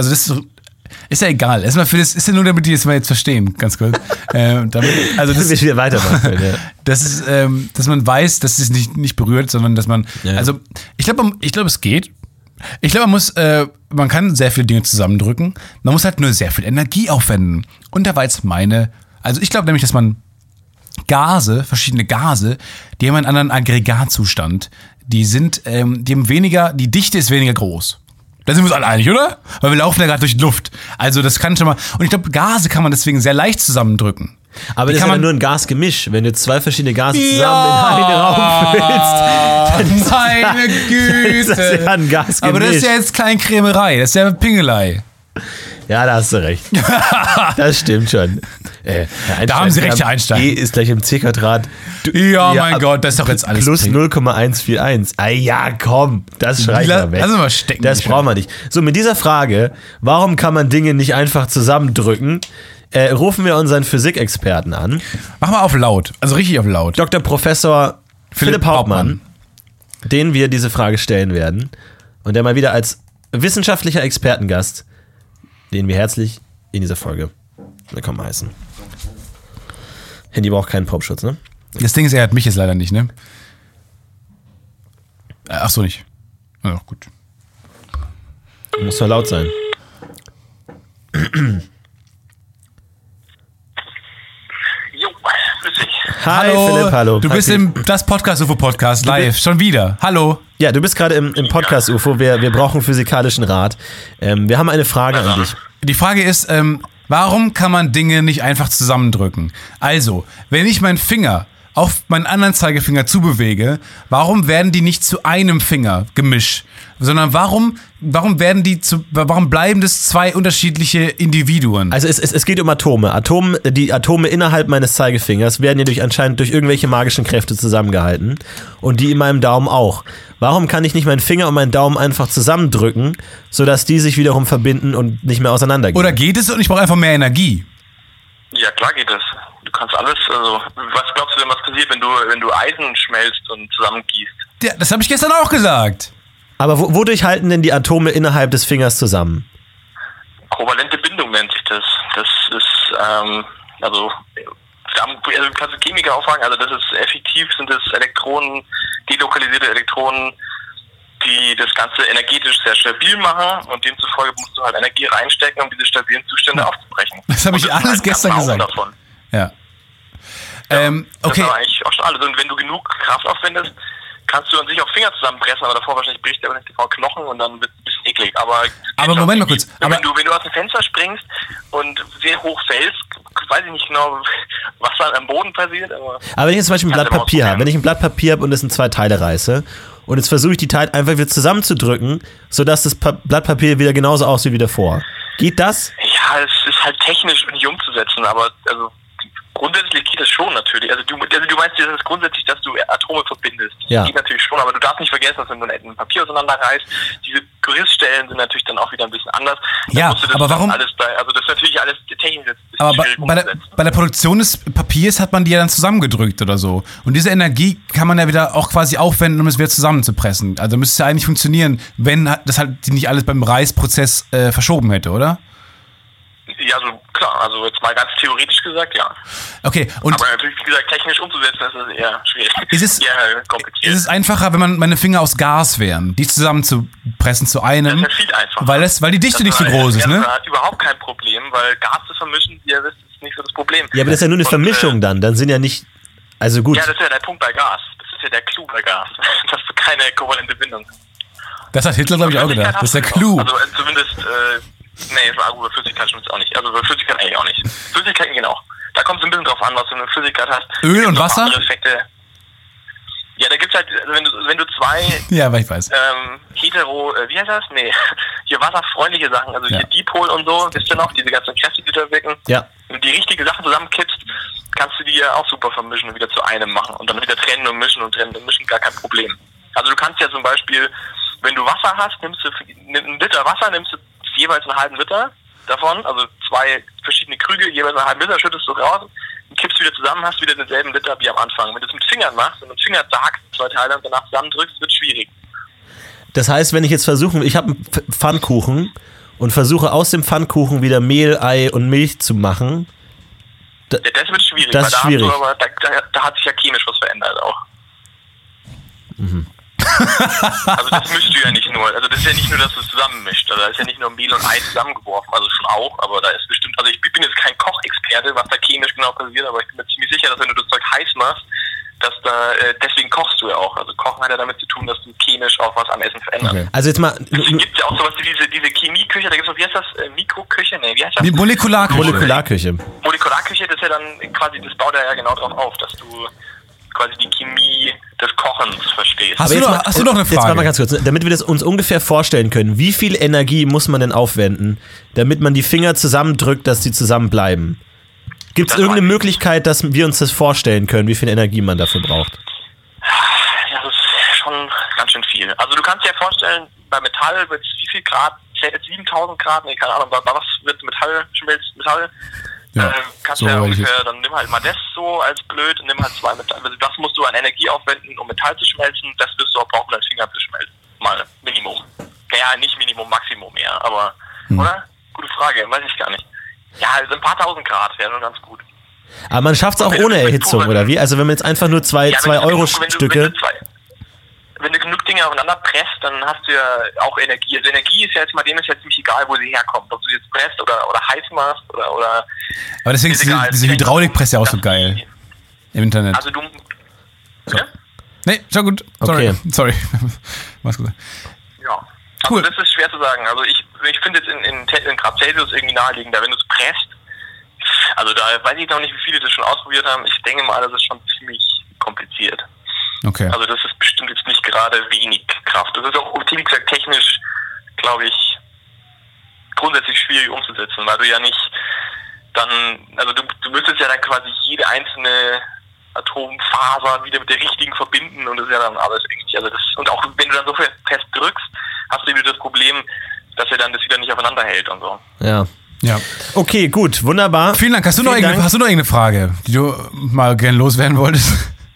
ist ja egal. Erstmal ist ja nur, damit die das mal jetzt verstehen, ganz kurz. Das wir wieder weitermachen können, ja. Das ist, dass man weiß, dass es nicht berührt, sondern dass man, also ich glaube, es geht. Ich glaube, man kann sehr viele Dinge zusammendrücken. Man muss halt nur sehr viel Energie aufwenden. Und da war jetzt also ich glaube nämlich, dass man verschiedene Gase, die haben einen anderen Aggregatzustand. Die haben weniger, die Dichte ist weniger groß. Da sind wir uns alle einig, oder? Weil wir laufen ja gerade durch die Luft. Also das kann schon mal, und ich glaube, Gase kann man deswegen sehr leicht zusammendrücken. Aber das ist ja nur ein Gasgemisch. Wenn du zwei verschiedene Gase zusammen in einen Raum füllst, meine Güte. Das ist ja ein Gasgemisch. Aber das ist ja jetzt Kleinkrämerei, das ist ja Pingelei. Ja, da hast du recht. Das stimmt schon. Da haben Sie recht, Herr Einstein. E ist gleich im C-Quadrat. Mein Gott, das ist doch jetzt alles. Plus 0,141. Ja, komm, das schreibt man weg. Lass mal stecken. Das brauchen wir nicht. So, mit dieser Frage, warum kann man Dinge nicht einfach zusammendrücken, rufen wir unseren Physikexperten an. Mach mal auf laut, also richtig auf laut. Dr. Professor Philipp Hauptmann, den wir diese Frage stellen werden und der mal wieder als wissenschaftlicher Expertengast, den wir herzlich in dieser Folge willkommen heißen. Handy braucht keinen Popschutz, ne? Das Ding ist, er hat mich jetzt leider nicht, ne? Ach so, nicht. Ja, gut. Muss doch laut sein. Jo, grüß dich. Hi Philipp, hallo. Du bist im Das Podcast-UFO-Podcast live, schon wieder. Hallo. Ja, du bist gerade im Podcast-UFO. Wir brauchen physikalischen Rat. Wir haben eine Frage an dich. Die Frage ist, warum kann man Dinge nicht einfach zusammendrücken? Also, wenn ich meinen Finger auf meinen anderen Zeigefinger zubewege, warum werden die nicht zu einem Finger gemischt? Sondern warum bleiben das zwei unterschiedliche Individuen? Also es geht um Atome. Die Atome innerhalb meines Zeigefingers werden ja anscheinend durch irgendwelche magischen Kräfte zusammengehalten. Und die in meinem Daumen auch. Warum kann ich nicht meinen Finger und meinen Daumen einfach zusammendrücken, sodass die sich wiederum verbinden und nicht mehr auseinandergehen? Oder geht es und ich brauche einfach mehr Energie? Ja, klar geht es. Du kannst alles, also, was glaubst du denn, was passiert, wenn du Eisen schmelzt und zusammengießt? Ja, das habe ich gestern auch gesagt. Aber wodurch halten denn die Atome innerhalb des Fingers zusammen? Kovalente Bindung nennt sich das. Das ist, also kannst du Chemiker auch fragen, also das ist effektiv, sind es Elektronen, delokalisierte Elektronen, die das Ganze energetisch sehr stabil machen und demzufolge musst du halt Energie reinstecken, um diese stabilen Zustände aufzubrechen. Das habe ich alles gestern gesagt. Davon. Ja. Okay. Das ist eigentlich auch schon alles. Und wenn du genug Kraft aufwendest, kannst du an sich auch Finger zusammenpressen, aber davor wahrscheinlich bricht der Knochen und dann wird es ein bisschen eklig. Aber Moment mal kurz. Wenn du aus dem Fenster springst und sehr hoch fällst, weiß ich nicht genau, was dann am Boden passiert. Aber wenn ich jetzt zum Beispiel ein Blatt Papier habe, wenn ich ein Blatt Papier habe und es in zwei Teile reiße und jetzt versuche ich die Teile einfach wieder zusammenzudrücken, sodass das Blatt Papier wieder genauso aussieht wie davor. Geht das? Ja, es ist halt technisch nicht umzusetzen, aber also grundsätzlich geht es schon natürlich. Also du meinst, das ist grundsätzlich, dass du Atome verbindest. Ja. Das geht natürlich schon, aber du darfst nicht vergessen, dass wenn du ein Papier auseinanderreißt, diese Gerissstellen sind natürlich dann auch wieder ein bisschen anders. Ja, aber warum? Also das ist natürlich alles technisch. Aber bei der Produktion des Papiers hat man die ja dann zusammengedrückt oder so. Und diese Energie kann man ja wieder auch quasi aufwenden, um es wieder zusammenzupressen. Also müsste es ja eigentlich funktionieren, wenn das halt nicht alles beim Reißprozess verschoben hätte, oder? Ja, also klar, also jetzt mal ganz theoretisch gesagt, ja. Okay, und aber natürlich, wie gesagt, technisch umzusetzen, ist es eher schwierig. Eher kompliziert. Ist es einfacher, wenn meine Finger aus Gas wären, die zusammenzupressen zu einem? Das ist ja viel einfacher. Weil die Dichte nicht so groß ist, ne? Das hat überhaupt kein Problem, weil Gas zu vermischen, wie ihr wisst, ist nicht so das Problem. Ja, aber das ist ja nur eine Vermischung dann sind ja nicht, also gut. Ja, das ist ja der Punkt bei Gas. Das ist ja der Clou bei Gas. Dass du keine kovalente Bindung hast. Das hat Hitler, glaube ich, auch gedacht. Das ist der Clou. Also zumindest, nee, über Flüssigkeit stimmt es auch nicht. Also über Flüssigkeit eigentlich auch nicht. Flüssigkeiten gehen auch. Da kommt es ein bisschen drauf an, was du eine Flüssigkeit hast. Öl und Wasser? Andere Effekte. Ja, da gibt's halt, wenn du zwei ja, aber ich weiß. Wie heißt das? Nee, hier wasserfreundliche Sachen, also hier Dipol und so, wisst ihr noch, diese ganzen Kräfte, die da wirken. Ja. Wenn du die richtige Sachen zusammenkippst, kannst du die ja auch super vermischen und wieder zu einem machen und dann wieder trennen und mischen, gar kein Problem. Also du kannst ja zum Beispiel, wenn du Wasser hast, nimmst du einen Liter Wasser, nimmst du jeweils einen halben Liter davon, also zwei verschiedene Krüge, jeweils einen halben Liter, schüttest du raus und kippst wieder zusammen, hast wieder denselben Liter wie am Anfang. Wenn du es mit Fingern machst und mit Fingern zerhackst, zwei Teile und danach zusammendrückst, wird es schwierig. Das heißt, wenn ich jetzt versuche, ich habe einen Pfannkuchen und versuche aus dem Pfannkuchen wieder Mehl, Ei und Milch zu machen. Das wird schwierig, das ist schwierig. Da hat sich ja chemisch was verändert auch. Mhm. Also das mischst du ja nicht nur, also das ist ja nicht nur, dass du es zusammenmischt, also da ist ja nicht nur Mehl und Ei zusammengeworfen, also schon auch, aber da ist bestimmt, also ich bin jetzt kein Kochexperte, was da chemisch genau passiert, aber ich bin mir ziemlich sicher, dass wenn du das Zeug heiß machst, dass da, deswegen kochst du ja auch, also Kochen hat ja damit zu tun, dass du chemisch auch was am Essen veränderst. Okay. Also jetzt mal... Deswegen gibt es ja auch sowas wie diese Chemieküche, da gibt es, wie heißt das, Mikroküche? Nee, wie heißt das? Die Molekularküche. Molekularküche, das ist ja dann quasi, das baut ja genau drauf auf, dass du quasi die Chemie des Kochens verstehst. Hast du noch eine Frage? Jetzt mal ganz kurz, damit wir das uns ungefähr vorstellen können. Wie viel Energie muss man denn aufwenden, damit man die Finger zusammendrückt, dass die zusammenbleiben? Gibt es irgendeine Möglichkeit, dass wir uns das vorstellen können, wie viel Energie man dafür braucht? Ja, das ist schon ganz schön viel. Also du kannst dir vorstellen, bei Metall wird es wie viel Grad? 7000 Grad? Nee, keine Ahnung. Bei was wird Metall schmilzt? Metall? Ja, kannst du ja ungefähr, dann nimm halt mal das so als blöd und nimm halt 2 Metall. Also das musst du an Energie aufwenden, um Metall zu schmelzen. Das wirst du auch brauchen, um deinen Finger zu schmelzen. Mal Minimum. Ja, nicht Minimum, Maximum eher. Aber, oder? Gute Frage, weiß ich gar nicht. Ja, also ein paar tausend Grad wäre nur ganz gut. Aber man schafft es auch ohne Erhitzung, oder wie? Also wenn man jetzt einfach nur zwei Euro-Stücke... wenn du genug Dinge aufeinander presst, dann hast du ja auch Energie. Also Energie ist ja jetzt ziemlich egal, wo sie herkommt. Ob du sie jetzt presst oder heiß machst oder aber deswegen ist diese Hydraulikpresse ja auch so geil im Internet. Also du... So. Nee, schon gut. Sorry. Mach's gut. Ja. Also cool. Das ist schwer zu sagen. Also ich finde jetzt in Grad Celsius irgendwie naheliegender, wenn du es presst. Also da weiß ich noch nicht, wie viele das schon ausprobiert haben. Ich denke mal, das ist schon ziemlich kompliziert. Okay. Also das ist bestimmt jetzt nicht gerade wenig Kraft. Das ist auch, wie gesagt, technisch, glaube ich, grundsätzlich schwierig umzusetzen, weil du ja nicht dann, also du müsstest ja dann quasi jede einzelne Atomfaser wieder mit der richtigen verbinden und das ist ja dann alles irgendwie, also das, und auch wenn du dann so fest drückst, hast du wieder das Problem, dass er dann das wieder nicht aufeinander hält und so. Ja. Okay, gut, wunderbar. Vielen Dank. Hast du noch irgendeine Frage, die du mal gerne loswerden wolltest?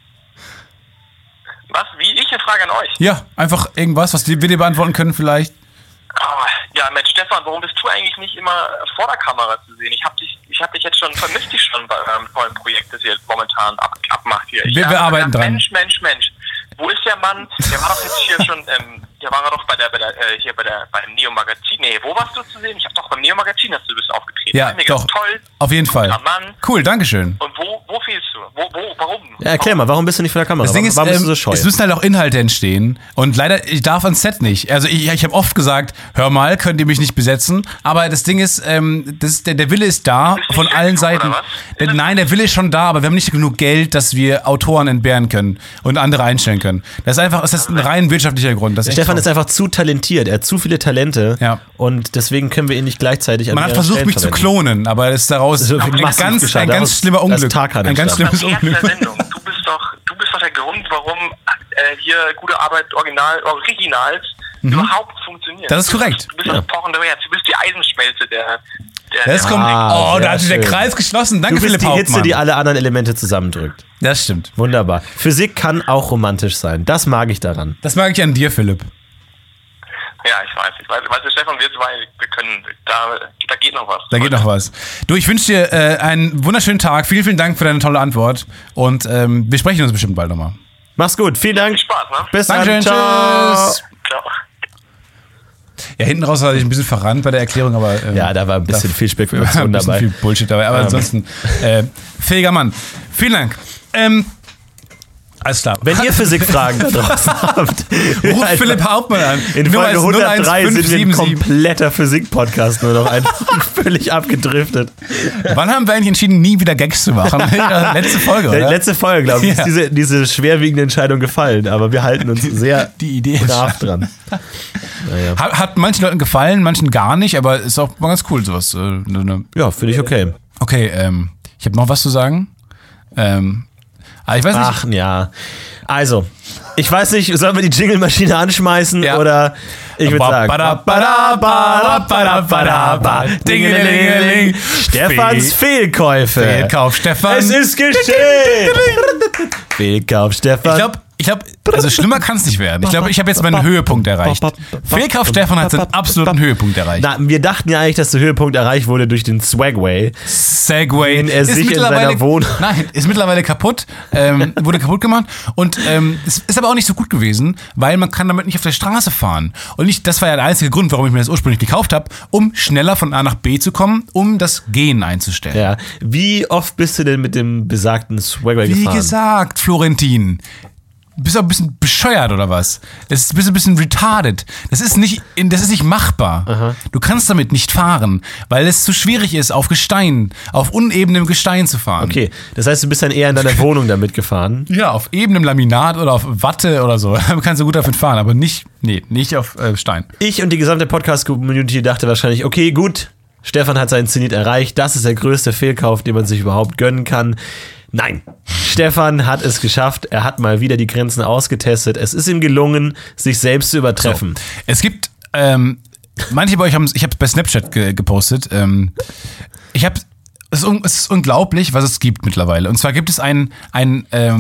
Was? Wie? Ich eine Frage an euch? Ja, einfach irgendwas, was wir dir beantworten können vielleicht. Ja, Mensch, Stefan, warum bist du eigentlich nicht immer vor der Kamera zu sehen? Ich hab dich jetzt schon, vermisst dich schon bei eurem tollen Projekt, das ihr jetzt momentan abmacht hier. Wir arbeiten dran. Mensch. Wo ist der Mann? Der war doch jetzt hier schon, der war doch beim Neo-Magazin. Nee, wo warst du zu sehen? Ich habe doch beim Neo-Magazin hast du ein bisschen aufgetreten. Ja, doch. Toll. Auf jeden Fall. Mann. Cool, dankeschön. Und wo fehlst du? Warum? Ja, erklär mal, warum bist du nicht vor der Kamera? Das Ding ist, warum bist du so scheu? Es müssen halt auch Inhalte entstehen. Und leider, ich darf ans Set nicht. Also ich habe oft gesagt, hör mal, könnt ihr mich nicht besetzen. Aber das Ding ist, der Wille ist da von allen Seiten. Nein, der Wille ist schon da, aber wir haben nicht genug Geld, dass wir Autoren entbehren können und andere einstellen können. Das ist ein rein wirtschaftlicher Grund. Stefan ist einfach zu talentiert. Er hat zu viele Talente. Ja. Und deswegen können wir ihn nicht gleichzeitig an Man hat versucht, mich zu klonen, aber es ist daraus ein ganz schlimmer Unglück. Ein ganz schlimmes Unglück. Du bist doch der Grund, warum hier gute Arbeit Originals überhaupt funktioniert. Das ist korrekt. Du bist das pochende Herz. Du bist die Eisenschmelze der da hat sich der Kreis geschlossen. Danke, Philipp Hauptmann. Du bist die Hitze, die alle anderen Elemente zusammendrückt. Das stimmt. Wunderbar. Physik kann auch romantisch sein. Das mag ich daran. Das mag ich an dir, Philipp. Ja, ich weiß, Stefan, wir zwei, da geht noch was. Da geht noch was. Du, ich wünsche dir einen wunderschönen Tag. Vielen, vielen Dank für deine tolle Antwort. Und wir sprechen uns bestimmt bald nochmal. Mach's gut. Vielen Dank. Viel Spaß, ne? Bis dann. Dankeschön. Tschüss. Ciao. Ja, hinten raus hatte ich ein bisschen verrannt bei der Erklärung, aber... ja, da war ein bisschen viel Spekulation dabei. Ein bisschen viel Bullshit dabei, aber ansonsten, fähiger Mann. Vielen Dank. Alles klar. Wenn ihr Physikfragen habt, ruft Philipp Hauptmann an. In Folge 103 sind wir ein kompletter Physik-Podcast, nur noch einfach völlig abgedriftet. Wann haben wir eigentlich entschieden, nie wieder Gags zu machen? Letzte Folge, oder? Letzte Folge, glaube ich, ist diese schwerwiegende Entscheidung gefallen, aber wir halten uns sehr brav dran. Naja. Hat manchen Leuten gefallen, manchen gar nicht, aber ist auch mal ganz cool, sowas. Ja, finde ich okay. Okay, ich habe noch was zu sagen. Ich weiß nicht. Ach ja. Also, ich weiß nicht, sollen wir die Jingle-Maschine anschmeißen oder ich würde sagen. Stefans Fehlkäufe. Fehlkauf Stefan. Es ist geschehen. Fehlkauf Stefan. Ich glaube, also schlimmer kann es nicht werden. Ich glaube, ich habe jetzt meinen Höhepunkt erreicht. Fehlkauf Stefan hat seinen absoluten Höhepunkt erreicht. Na, wir dachten ja eigentlich, dass der Höhepunkt erreicht wurde durch den Segway. Den er sich in seiner Wohnung... Nein, ist mittlerweile kaputt, wurde kaputt gemacht und es ist aber auch nicht so gut gewesen, weil man kann damit nicht auf der Straße fahren. Und das war ja der einzige Grund, warum ich mir das ursprünglich gekauft habe, um schneller von A nach B zu kommen, um das Gehen einzustellen. Ja. Wie oft bist du denn mit dem besagten Segway gefahren? Wie gesagt, Florentin. Bist du ein bisschen bescheuert oder was? Bist du ein bisschen retarded. Das ist nicht machbar. Aha. Du kannst damit nicht fahren, weil es zu schwierig ist, auf unebenem Gestein zu fahren. Okay, das heißt, du bist dann eher in deiner Wohnung damit gefahren? Ja, auf ebenem Laminat oder auf Watte oder so. Da kannst du gut damit fahren, aber nicht auf Stein. Ich und die gesamte Podcast-Community dachte wahrscheinlich, okay, gut, Stefan hat seinen Zenit erreicht. Das ist der größte Fehlkauf, den man sich überhaupt gönnen kann. Nein, Stefan hat es geschafft. Er hat mal wieder die Grenzen ausgetestet. Es ist ihm gelungen, sich selbst zu übertreffen. So. Es gibt, manche bei euch ich habe es bei Snapchat gepostet. Es ist unglaublich, was es gibt mittlerweile. Und zwar gibt es ein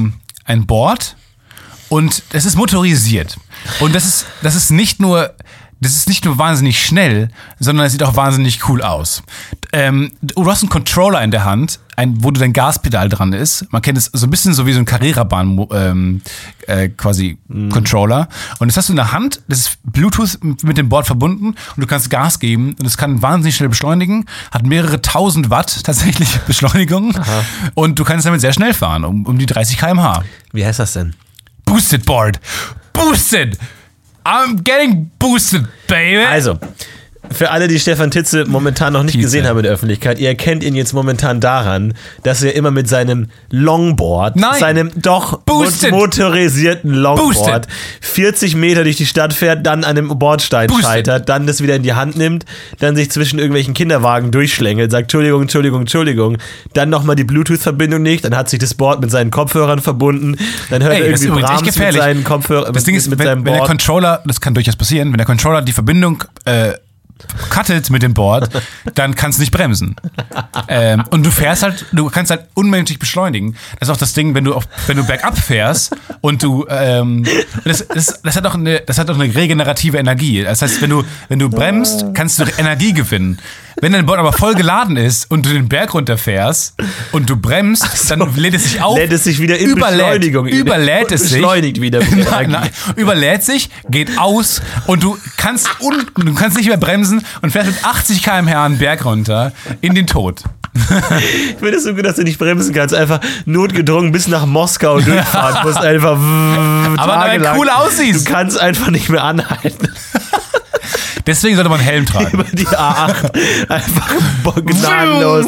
Board und es ist motorisiert. Und das ist nicht nur das ist nicht nur wahnsinnig schnell, sondern es sieht auch wahnsinnig cool aus. Du hast einen Controller in der Hand, wo dein Gaspedal dran ist. Man kennt es so ein bisschen so wie so ein Carrera-Bahn quasi Controller. Und das hast du in der Hand, das ist Bluetooth mit dem Board verbunden und du kannst Gas geben und es kann wahnsinnig schnell beschleunigen, hat mehrere 1000 Watt tatsächlich Beschleunigung. Aha. Und du kannst damit sehr schnell fahren, um die 30 km/h. Wie heißt das denn? Boosted Board. Boosted! I'm getting boosted, baby! Also, für alle, die Stefan Titze momentan noch nicht gesehen haben in der Öffentlichkeit, ihr erkennt ihn jetzt momentan daran, dass er immer mit seinem Longboard, seinem motorisierten Longboard, 40 Meter durch die Stadt fährt, dann an dem Bordstein scheitert, dann das wieder in die Hand nimmt, dann sich zwischen irgendwelchen Kinderwagen durchschlängelt, sagt Entschuldigung, dann nochmal die Bluetooth-Verbindung nicht, dann hat sich das Board mit seinen Kopfhörern verbunden, dann hört er irgendwie Brahms mit seinen Kopfhörern. Das Ding ist, wenn der Controller, das kann durchaus passieren, wenn der Controller die Verbindung cuttet mit dem Board, dann kannst du nicht bremsen. Und du kannst halt unmenschlich beschleunigen. Das ist auch das Ding, wenn du bergab fährst und du das hat auch eine regenerative Energie. Das heißt, wenn du bremst, kannst du Energie gewinnen. Wenn dein Board aber voll geladen ist und du den Berg runterfährst und du bremst, dann lädt es sich auf. Lädt es sich wieder in Beschleunigung. Überlädt es sich. Beschleunigt wieder. Nein, überlädt sich, geht aus und du kannst nicht mehr bremsen und fährst mit 80 km/h einen Berg runter in den Tod. Ich finde es so gut, dass du nicht bremsen kannst. Einfach notgedrungen bis nach Moskau durchfahren. Du musst einfach aber weil du cool aussiehst. Du kannst einfach nicht mehr anhalten. Deswegen sollte man einen Helm tragen. Über die A8 einfach gnadenlos.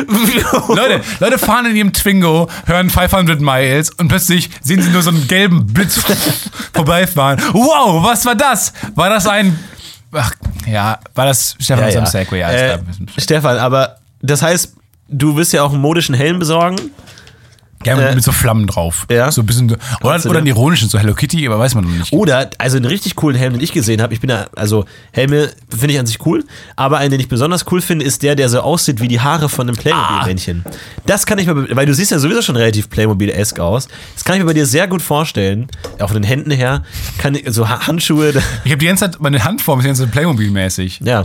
Leute fahren in ihrem Twingo, hören 500 Miles und plötzlich sehen sie nur so einen gelben Blitz vorbeifahren. Wow, was war das? War das ein... Ach, ja, war das Stefan aus dem Segway? Ja, Stefan, aber das heißt, du wirst ja auch einen modischen Helm besorgen. Ja, mit so Flammen drauf. Ja. So ein bisschen, oder einen ironischen, so Hello Kitty, aber weiß man noch nicht. Oder, also einen richtig coolen Helm, den ich gesehen habe. Helme finde ich an sich cool, aber einen, den ich besonders cool finde, ist der so aussieht wie die Haare von einem Playmobil-Männchen. Das kann ich mir, weil du siehst ja sowieso schon relativ Playmobil-esque aus. Das kann ich mir bei dir sehr gut vorstellen. Auch von den Händen her. So Handschuhe. Ich habe die ganze Zeit, meine Handform ist die ganze Zeit Playmobil-mäßig. Ja.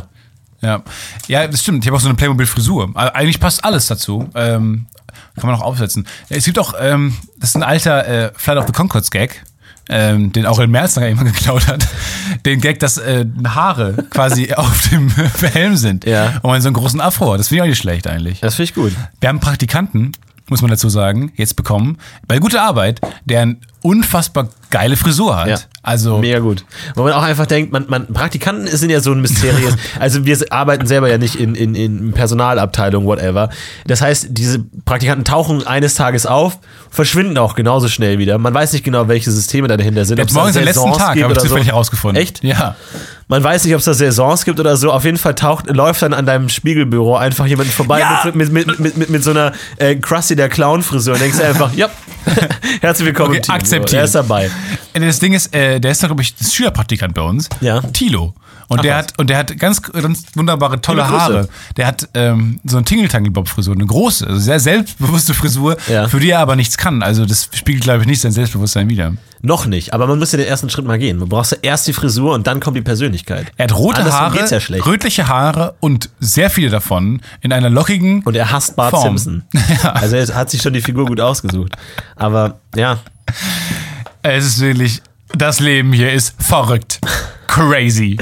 Ja, das stimmt. Ich habe auch so eine Playmobil-Frisur. Eigentlich passt alles dazu. Kann man auch aufsetzen. Es gibt auch, das ist ein alter Flight of the Conchords-Gag, den auch in Merznacher immer geklaut hat. Den Gag, dass Haare quasi auf dem Helm sind. Ja. Und man so einen großen Afro hat. Das finde ich auch nicht schlecht eigentlich. Das finde ich gut. Wir haben einen Praktikanten, muss man dazu sagen, jetzt bekommen, bei guter Arbeit, der eine unfassbar geile Frisur hat. Ja. Also mega gut. Wo man auch einfach denkt, Praktikanten sind ja so ein Mysterium. Also wir arbeiten selber ja nicht in Personalabteilung, whatever. Das heißt, diese Praktikanten tauchen eines Tages auf, verschwinden auch genauso schnell wieder. Man weiß nicht genau, welche Systeme da dahinter sind. Jetzt morgens den letzten Tag, habe ich zufällig herausgefunden. Echt? Ja. Man weiß nicht, ob es da Saisons gibt oder so. Auf jeden Fall läuft dann an deinem Spiegelbüro einfach jemand vorbei mit so einer Krusty der Clown-Frisur und denkst einfach, ja, herzlich willkommen im Team. Akzeptiert. Er ist dabei. Das Ding ist, der ist doch, glaube ich, das Schülerpraktikant bei uns. Ja. Thilo. Und der hat ganz wunderbare, tolle Haare. Der hat so eine Tingle-Tangle-Bob-Frisur, eine große, also sehr selbstbewusste Frisur, für die er aber nichts kann. Also das spiegelt, glaube ich, nicht sein Selbstbewusstsein wider. Noch nicht, aber man muss ja den ersten Schritt mal gehen. Man braucht ja erst die Frisur und dann kommt die Persönlichkeit. Er hat rote Haare, rötliche Haare und sehr viele davon in einer lockigen Und er hasst Bart Form. Simpson. Ja. Also er hat sich schon die Figur gut ausgesucht. Aber ja. Es ist wirklich, das Leben hier ist verrückt. Crazy.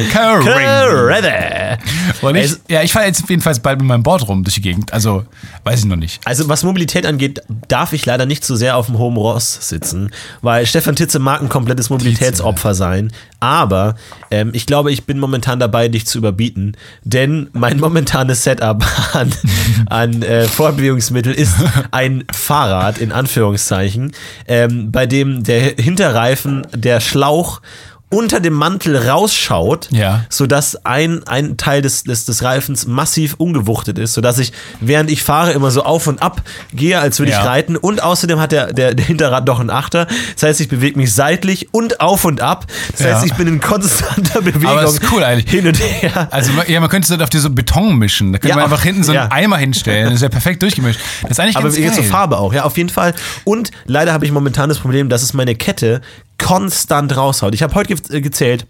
Und ich fahre jetzt jedenfalls bald mit meinem Board rum durch die Gegend. Also, weiß ich noch nicht. Also, was Mobilität angeht, darf ich leider nicht so sehr auf dem hohen Ross sitzen, weil Stefan Titze mag ein komplettes Mobilitätsopfer sein. Aber ich glaube, ich bin momentan dabei, dich zu überbieten, denn mein momentanes Setup an Fortbewegungsmittel ist ein Fahrrad, in Anführungszeichen, bei dem der Hinterreifen, der Schlauch unter dem Mantel rausschaut, sodass ein Teil des Reifens massiv umgewuchtet ist, sodass ich, während ich fahre, immer so auf und ab gehe, als würde ich reiten. Und außerdem hat der Hinterrad noch einen Achter. Das heißt, ich bewege mich seitlich und auf und ab. Das heißt, ich bin in konstanter Bewegung. Aber das ist cool eigentlich. Hin und her. Also man könnte es auf diese Beton mischen. Da könnte man einfach hinten so einen Eimer hinstellen. Das ist ja perfekt durchgemischt. Das ist eigentlich ganz geil. Aber jetzt zur Farbe auch, ja, auf jeden Fall. Und leider habe ich momentan das Problem, dass es meine Kette konstant raushaut. Ich habe heute gezählt,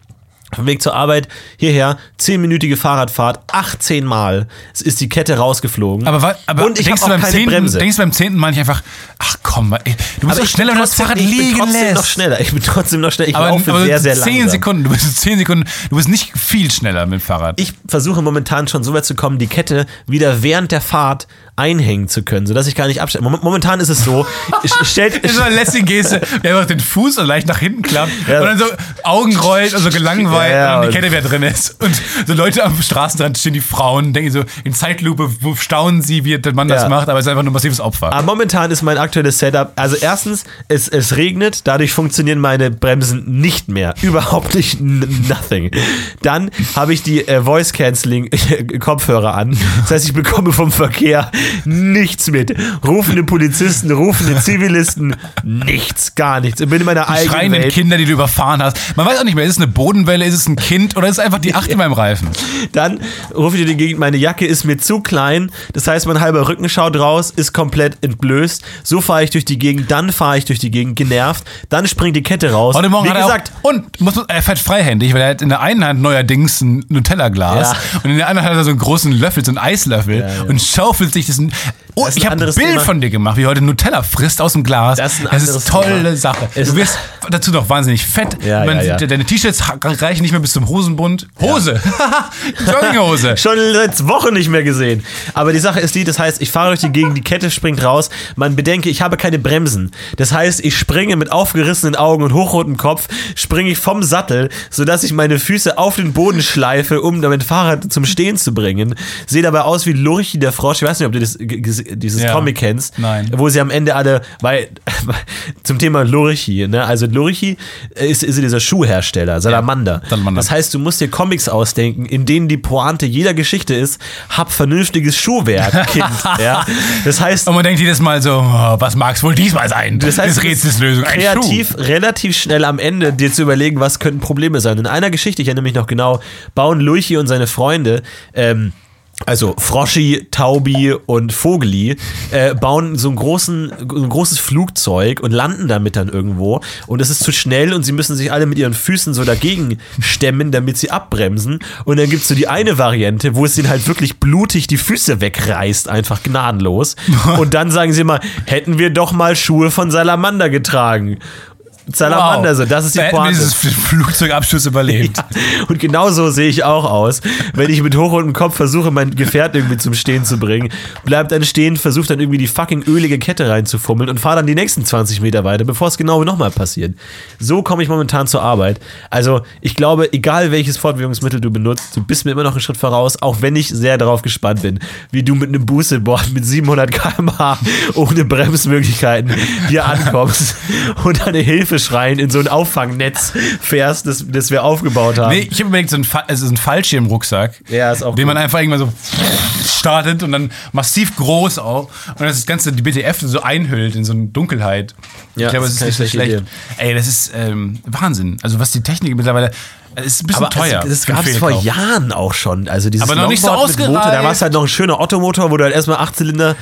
Vom Weg zur Arbeit hierher, 10-minütige Fahrradfahrt, 18 Mal ist die Kette rausgeflogen. Aber und ich habe auch keine Bremse. Denkst du beim 10. Mal nicht einfach, ach komm, ey, du bist doch schneller, wenn du das Fahrrad liegen lässt. Ich bin trotzdem noch schneller. Ich laufe sehr, sehr langsam. 10 Sekunden, du bist 10 Sekunden, du bist nicht viel schneller mit dem Fahrrad. Ich versuche momentan schon so weit zu kommen, die Kette wieder während der Fahrt einhängen zu können, sodass ich gar nicht abstelle. Momentan ist es so, das ist so eine lässige Geste, der einfach den Fuß so leicht nach hinten klappt und dann so Augen rollt und so gelangweilt und die Kette wieder drin ist. Und so Leute am Straßenrand stehen, die Frauen, denken so in Zeitlupe, wo staunen sie, wie der Mann das macht, aber es ist einfach nur ein massives Opfer. Aber momentan ist mein aktuelles Setup, also erstens, es regnet, dadurch funktionieren meine Bremsen nicht mehr. Überhaupt nicht, nothing. Dann habe ich die Voice-Canceling-Kopfhörer an. Das heißt, ich bekomme vom Verkehr nichts mit. Rufende Polizisten, rufende Zivilisten, nichts, gar nichts. Ich bin in meiner eigenen schreienden Welt. Kinder, die du überfahren hast. Man weiß auch nicht mehr, ist es eine Bodenwelle, ist es ein Kind oder ist es einfach die Acht in meinem Reifen? Dann rufe ich dir entgegen, meine Jacke ist mir zu klein. Das heißt, mein halber Rücken schaut raus, ist komplett entblößt. So fahre ich durch die Gegend, dann fahre ich durch die Gegend, genervt. Dann springt die Kette raus. Heute Morgen hat er fährt freihändig, weil er hat in der einen Hand neuerdings ein Nutella-Glas und in der anderen hat er so einen großen Löffel, so einen Eislöffel und schaufelt sich das. Ich habe ein Bild von dir gemacht, wie heute Nutella frisst aus dem Glas. Das ist eine tolle Sache. Du wirst dazu noch wahnsinnig fett. Deine T-Shirts reichen nicht mehr bis zum Hosenbund. Hose! Jogginghose! Schon seit Wochen nicht mehr gesehen. Aber die Sache ist die, das heißt, ich fahre durch die Gegend, die Kette springt raus. Man bedenke, ich habe keine Bremsen. Das heißt, ich springe mit aufgerissenen Augen und hochrotem Kopf, springe ich vom Sattel, sodass ich meine Füße auf den Boden schleife, um damit Fahrrad zum Stehen zu bringen. Sehe dabei aus wie Lurchi der Frosch. Ich weiß nicht, ob du dieses Comic kennst. Nein. Wo sie am Ende alle, zum Thema Lurchi, ne? Also Lurchi ist dieser Schuhhersteller, Salamander. Das heißt, du musst dir Comics ausdenken, in denen die Pointe jeder Geschichte ist, hab vernünftiges Schuhwerk, Kind. Ja? Das heißt, und man denkt jedes Mal so, was mag es wohl diesmal sein? Das heißt, Rätselslösung. Relativ schnell am Ende dir zu überlegen, was könnten Probleme sein. In einer Geschichte, ich erinnere mich noch genau, bauen Lurchi und seine Freunde, also Froschi, Taubi und Vogeli bauen so ein großes Flugzeug und landen damit dann irgendwo und es ist zu schnell und sie müssen sich alle mit ihren Füßen so dagegen stemmen, damit sie abbremsen und dann gibt es so die eine Variante, wo es ihnen halt wirklich blutig die Füße wegreißt, einfach gnadenlos und dann sagen sie mal, hätten wir doch mal Schuhe von Salamander getragen. Salamander, so, das ist die Pointe. Dieses Flugzeugabschuss überlebt. Ja, und genau so sehe ich auch aus. Wenn ich mit hochrotem Kopf versuche, mein Gefährt irgendwie zum Stehen zu bringen, bleibt dann stehen, versucht dann irgendwie die fucking ölige Kette reinzufummeln und fahre dann die nächsten 20 Meter weiter, bevor es genau nochmal passiert. So komme ich momentan zur Arbeit. Also, ich glaube, egal welches Fortbewegungsmittel du benutzt, du bist mir immer noch einen Schritt voraus, auch wenn ich sehr darauf gespannt bin, wie du mit einem Boosted-Board mit 700 km/h ohne Bremsmöglichkeiten hier ankommst und deine Hilfe schreien in so ein Auffangnetz fährst, das wir aufgebaut haben. Nee, ich habe überlegt, so ein Fallschirmrucksack, ist auch den man einfach irgendwann so startet und dann massiv groß auch und das Ganze, die BTF so einhüllt in so eine Dunkelheit. Ja, ich glaube, es ist nicht so schlecht. Ey, das ist Wahnsinn. Also was die Technik mittlerweile, ist ein bisschen teuer. Das gab es vor Jahren auch schon. Also dieses aber noch nicht so ausgereift. Da war es halt noch ein schöner Ottomotor, wo du halt erstmal 8 Zylinder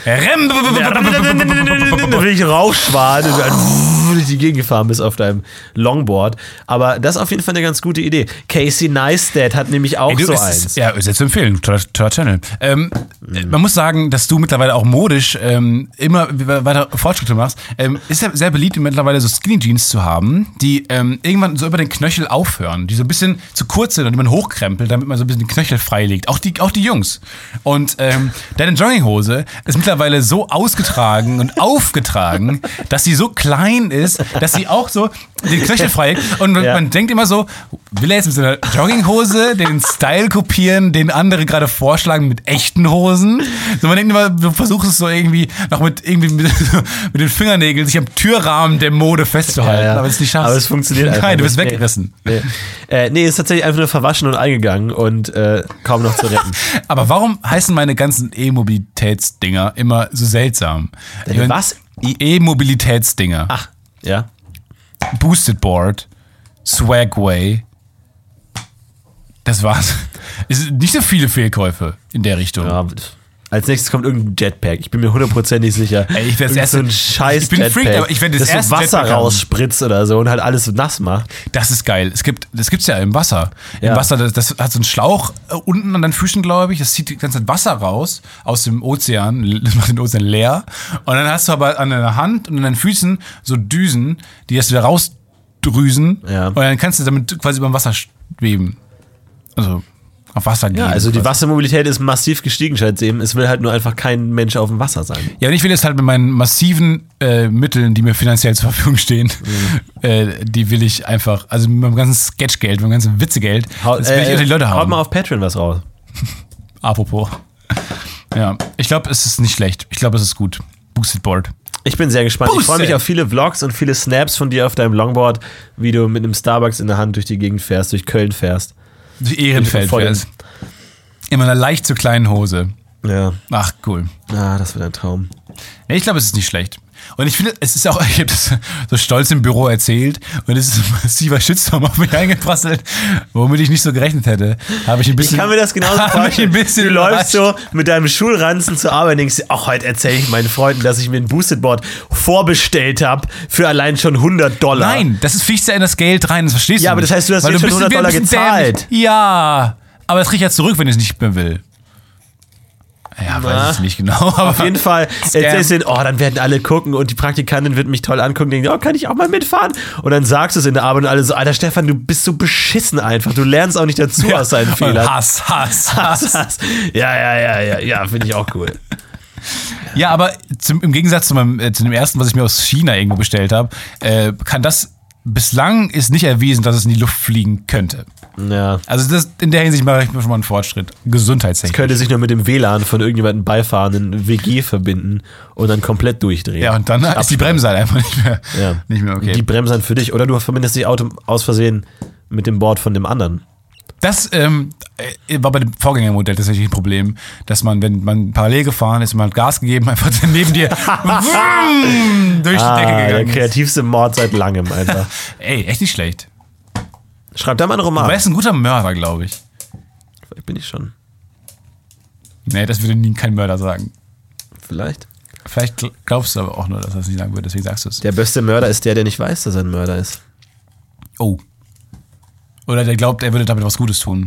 wirklich rausschwan und durch die Gegend gefahren bist auf deinem Longboard. Aber das ist auf jeden Fall eine ganz gute Idee. Casey Neistat hat nämlich auch so eins. Ja, ist zu empfehlen. Toller Channel. Man muss sagen, dass du mittlerweile auch modisch immer weiter Fortschritte machst. Ist ja sehr beliebt, mittlerweile so Skinny Jeans zu haben, die irgendwann so über den Knöchel aufhören, die so ein bisschen zu kurz sind und die man hochkrempelt, damit man so ein bisschen den Knöchel freilegt. Auch die Jungs. Und deine Jogginghose ist mittlerweile so ausgetragen und aufgetragen, dass sie so klein ist, dass sie auch so den Knöchel freilegt. Und man denkt immer so, will er jetzt mit so einer Jogginghose den Style kopieren, den andere gerade vorschlagen mit echten Hosen? So, man denkt immer, du versuchst es so irgendwie noch mit den Fingernägeln sich am Türrahmen der Mode festzuhalten, aber es nicht schaffst. Aber es funktioniert einfach. Nein, du bist weggerissen. Nee, ist tatsächlich einfach nur verwaschen und eingegangen und kaum noch zu retten. Aber warum heißen meine ganzen E-Mobilitätsdinger immer so seltsam? Was? E-Mobilitätsdinger. Ach, ja. Boosted Board, Swagway. Das war's. Es sind nicht so viele Fehlkäufe in der Richtung. Ja, Als nächstes kommt irgendein Jetpack. Ich bin mir 100% sicher. Ey, ich werde so ein scheiß ich bin Jetpack, freaked, aber ich werde das so erste Wasser Jetpack rausspritzt oder so und halt alles so nass macht. Das ist geil. Das gibt's ja im Wasser. Ja. Im Wasser, das hat so einen Schlauch unten an den Füßen, glaube ich. Das zieht die ganze Zeit Wasser raus aus dem Ozean. Das macht den Ozean leer. Und dann hast du aber an deiner Hand und an deinen Füßen so Düsen, die das wieder rausdrüsen. Ja. Und dann kannst du damit quasi über dem Wasser schweben. Also auf Wasser gehen. Ja, also die quasi. Wassermobilität ist massiv gestiegen, seitdem. Es will halt nur einfach kein Mensch auf dem Wasser sein. Ja, und ich will jetzt halt mit meinen massiven Mitteln, die mir finanziell zur Verfügung stehen, die will ich einfach, also mit meinem ganzen Sketchgeld, mit meinem ganzen Witzegeld, das will ich unter die Leute haben. Haut mal auf Patreon was raus. Apropos. Ja, ich glaube, es ist nicht schlecht. Ich glaube, es ist gut. Boosted Board. Ich bin sehr gespannt. Ich freue mich Boosted. auf viele Vlogs und viele Snaps von dir auf deinem Longboard, wie du mit einem Starbucks in der Hand durch die Gegend fährst, durch Köln fährst. Durch Ehrenfeld Voll- wär's. In meiner leicht zu kleinen Hose. Ja. Ach, cool. Ah, das wird ein Traum. Ja, ich glaube, es ist nicht schlecht. Und ich finde, es ist auch, ich habe das so stolz im Büro erzählt und es ist ein massiver Shitstorm auf mich eingeprasselt, womit ich nicht so gerechnet hätte. Habe ich ein bisschen. Ich kann mir das genauso vorstellen. Du läufst so mit deinem Schulranzen zur Arbeit und denkst dir, ach, heute erzähle ich meinen Freunden, dass ich mir ein Boosted Board vorbestellt habe für allein schon $100. Nein, das ist fließt ja in das Geld rein, das verstehst du. Ja, aber das heißt, du hast Weil jetzt schon bist $100 ein bisschen gezahlt. dämlich. Ja, aber das krieg ich ja zurück, wenn ich es nicht mehr will. Ja, weiß ich nicht genau. Aber Auf jeden Fall erzählst du denen, oh, dann werden alle gucken und die Praktikantin wird mich toll angucken und denken, oh, kann ich auch mal mitfahren? Und dann sagst du es in der Arbeit und alle so, Alter Stefan, du bist so beschissen einfach. Du lernst auch nicht dazu aus deinen Fehlern. Hass. Ja, finde ich auch cool. Ja, aber im Gegensatz zu dem ersten, was ich mir aus China irgendwo bestellt habe, kann das bislang ist nicht erwiesen, dass es in die Luft fliegen könnte. Ja. Also in der Hinsicht mache ich mir schon mal einen Fortschritt. Gesundheitstechnisch. Könnte sich nur mit dem WLAN von irgendjemandem beifahrenden WG verbinden und dann komplett durchdrehen. Ja, und dann ist die Bremse halt einfach nicht mehr okay. Die bremsen dann für dich oder du verbindest die Auto aus Versehen mit dem Board von dem anderen. Das war bei dem Vorgängermodell tatsächlich ein Problem, dass man, wenn man parallel gefahren ist und man hat Gas gegeben, einfach neben dir durch die Decke gegangen Der ist. kreativste Mord seit langem einfach. Ey, echt nicht schlecht. Schreib da mal einen Du Roman. wärst ein guter Mörder, glaube ich. Vielleicht bin ich schon. Nee, das würde nie kein Mörder sagen. Vielleicht. Vielleicht glaubst du aber auch nur, dass er es nicht sagen würde, deswegen sagst du es. Der beste Mörder ist der nicht weiß, dass er ein Mörder ist. Oh. Oder der glaubt, er würde damit was Gutes tun.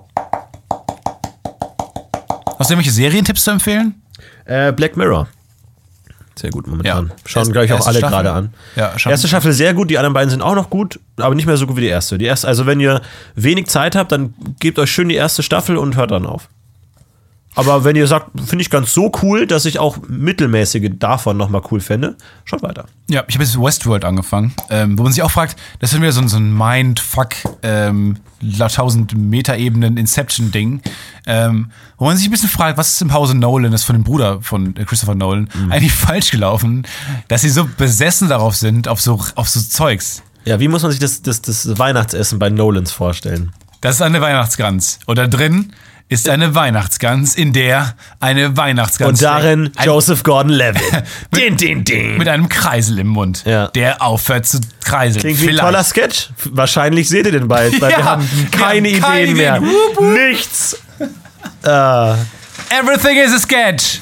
Hast du irgendwelche Serientipps zu empfehlen? Black Mirror. Sehr gut momentan. Ja. Schauen gleich auch Erste alle Staffel? gerade an. Ja, Erste Staffel sehr gut, die anderen beiden sind auch noch gut, aber nicht mehr so gut wie die erste. Also wenn ihr wenig Zeit habt, dann gebt euch schön die erste Staffel und hört dann auf. Aber wenn ihr sagt, finde ich ganz so cool, dass ich auch mittelmäßige davon nochmal cool fände, schaut weiter. Ja, ich habe jetzt Westworld angefangen, wo man sich auch fragt, das ist wieder so ein Mindfuck, 1000 Meter-Ebenen Inception-Ding, wo man sich ein bisschen fragt, was ist im Hause Nolan, das von dem Bruder von Christopher Nolan, eigentlich falsch gelaufen, dass sie so besessen darauf sind, auf so Zeugs. Ja, wie muss man sich das Weihnachtsessen bei Nolans vorstellen? Das ist eine Weihnachtsgans. Und da drin ist eine Weihnachtsgans, in der eine Weihnachtsgans Und darin Joseph Gordon-Levitt. mit einem Kreisel im Mund, Ja. der aufhört zu kreiseln. Klingt wie ein toller Sketch. Wahrscheinlich seht ihr den bald, weil Ja, wir haben keine wir haben keine Ideen mehr. Ideen. Wup, wup. Nichts. Everything is a sketch.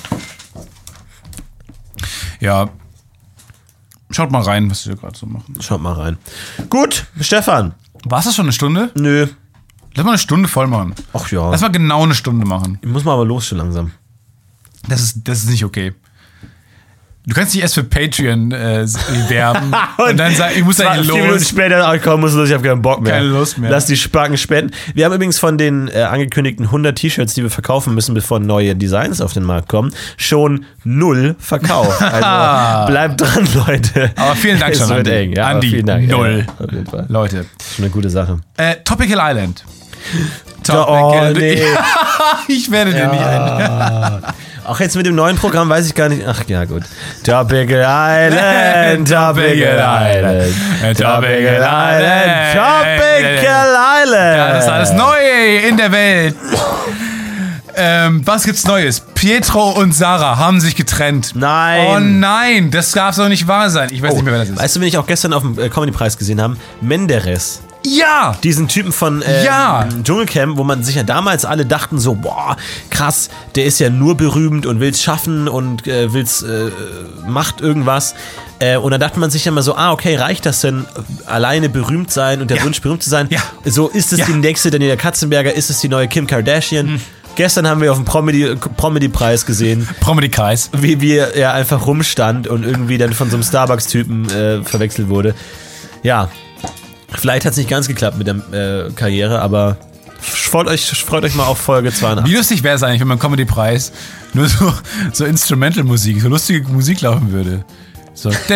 Ja. Schaut mal rein, was wir gerade so machen. Schaut mal rein. Gut, Stefan. War es das schon eine Stunde? Nö. Lass mal eine Stunde voll machen. Ach ja. Lass mal genau eine Stunde machen. Ich muss mal aber los schon langsam. Das ist nicht okay. Du kannst dich erst für Patreon werben und dann sagen, ich muss da 4 Minuten los. später, komm, muss los, ich habe keinen Bock mehr. Keine Lust mehr. Lass die Spacken spenden. Wir haben übrigens von den angekündigten 100 T-Shirts, die wir verkaufen müssen, bevor neue Designs auf den Markt kommen, schon 0 verkauft. Also bleibt dran, Leute. Aber vielen Dank Es schon, wird Andi. eng. Ja, aber Andi, vielen Dank. 0. Ja, auf jeden Fall. Leute. Schon eine gute Sache. Tropical Island. Nee. Ich werde dir nicht ein. Auch jetzt mit dem neuen Programm weiß ich gar nicht. Ach ja, gut. Tropical Island, Tropical Island, Tropical Island, Tropical Island. Ja, das ist alles neu in der Welt. Was gibt's Neues? Pietro und Sarah haben sich getrennt. Nein. Oh nein, das darf doch nicht wahr sein. Ich weiß nicht mehr, wer das ist. Weißt du, wen ich auch gestern auf dem Comedy-Preis gesehen habe? Menderes. Ja! Diesen Typen von Dschungelcamp, wo man sich ja damals alle dachten so, boah, krass, der ist ja nur berühmt und will's schaffen und macht irgendwas. Und dann dachte man sich ja immer so, okay, reicht das denn, alleine berühmt sein und der Wunsch, berühmt zu sein? Ja. So, ist es die nächste Daniela Katzenberger, ist es die neue Kim Kardashian? Gestern haben wir auf dem Promedy-Preis gesehen. Promedy-Kreis. Wie er einfach rumstand und irgendwie dann von so einem Starbucks-Typen verwechselt wurde. Ja, vielleicht hat es nicht ganz geklappt mit der Karriere, aber freut euch mal auf Folge 82. Wie lustig wäre es eigentlich, wenn beim Comedy-Preis nur so Instrumental-Musik, so lustige Musik laufen würde. So. Und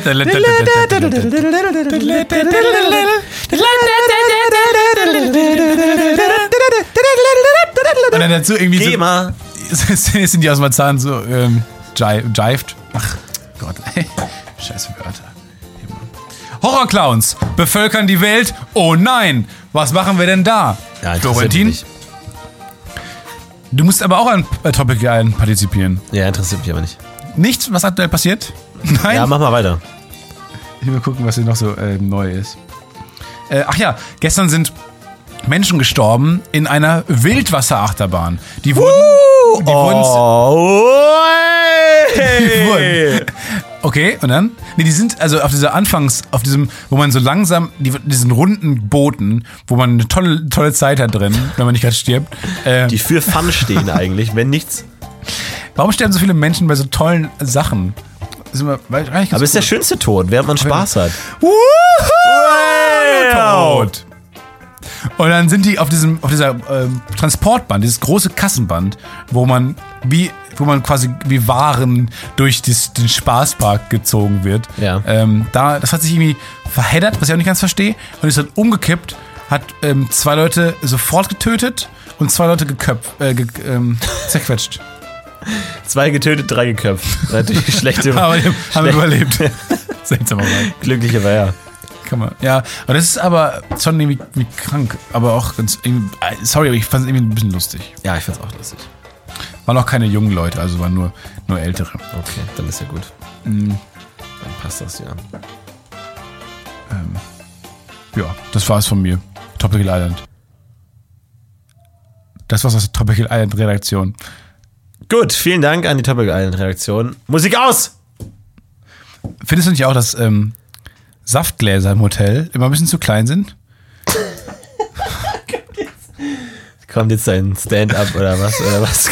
dann dazu irgendwie Thema. sind die aus Marzahn so jived. Ach Gott, ey. Scheiße Wörter. Horrorclowns bevölkern die Welt. Oh nein, was machen wir denn da? Ja, Florentin? Du musst aber auch an Topic Island partizipieren. Ja, interessiert mich aber nicht. Nichts, was aktuell passiert? Nein? Ja, mach mal weiter. Ich will mal gucken, was hier noch so neu ist. Ach ja, gestern sind Menschen gestorben in einer Wildwasserachterbahn. Die wurden... Okay, und dann? Nee, die sind also auf dieser auf diesem, wo man so langsam, diesen runden Booten, wo man eine tolle Zeit hat drin, wenn man nicht gerade stirbt. Die für Fun stehen eigentlich, wenn nichts. Warum sterben so viele Menschen bei so tollen Sachen? Aber ist der schönste Tod, während man Spaß hat. Tot. Und dann sind die auf dieser Transportband, dieses große Kassenband, wo man quasi wie Waren durch den Spaßpark gezogen wird. Ja. Das hat sich irgendwie verheddert, was ich auch nicht ganz verstehe, und ist dann umgekippt, hat 2 Leute sofort getötet und 2 Leute zerquetscht. 2 getötet, 3 geköpft. Natürlich schlechte. Aber die haben überlebt. Seltsam aber. Glücklicherweise, ja. Kann man. Ja, und das ist aber schon irgendwie krank, aber auch ganz sorry, aber ich fand es irgendwie ein bisschen lustig. Ja, ich fand's auch lustig. Waren auch keine jungen Leute, also waren nur ältere. Okay, dann ist ja gut. Dann passt das, ja. Ja, das war's von mir. Tropical Island. Das war's aus der Tropical Island Redaktion. Gut, vielen Dank an die Tropical Island Redaktion. Musik aus! Findest du nicht auch, dass Saftgläser im Hotel immer ein bisschen zu klein sind? Kommt jetzt ein Stand-up oder was? Oder was?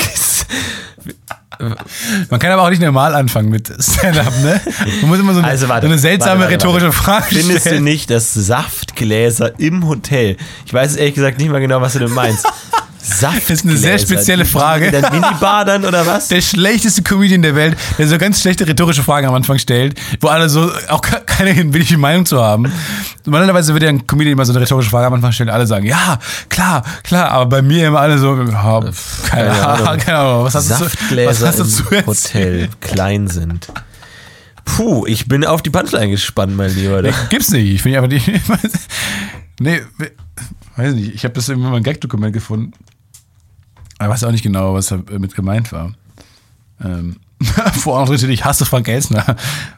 Man kann aber auch nicht normal anfangen mit Stand-up, ne? Man muss immer so eine seltsame rhetorische Frage stellen. Findest du nicht, dass Saftgläser im Hotel, ich weiß es ehrlich gesagt nicht mal genau, was du denn meinst. Saftgläser. Das ist eine sehr spezielle Frage. Der Minibar dann oder was? Der schlechteste Comedian der Welt, der so ganz schlechte rhetorische Fragen am Anfang stellt, wo alle so auch keine willige Meinung zu haben. Normalerweise wird ja ein Comedian immer so eine rhetorische Frage am Anfang stellen, alle sagen, ja, klar, aber bei mir immer alle so, keine Ahnung, was hast du zu im Hotel klein sind. Puh, ich bin auf die Punchline gespannt, mein Lieber. Nee, gibt's nicht, ich finde einfach nicht. Nee, weiß nicht, ich habe das irgendwann mal ein Gag-Dokument gefunden. Ich weiß auch nicht genau, was damit gemeint war. Vorher noch drin steht, ich hasse Frank Elsner.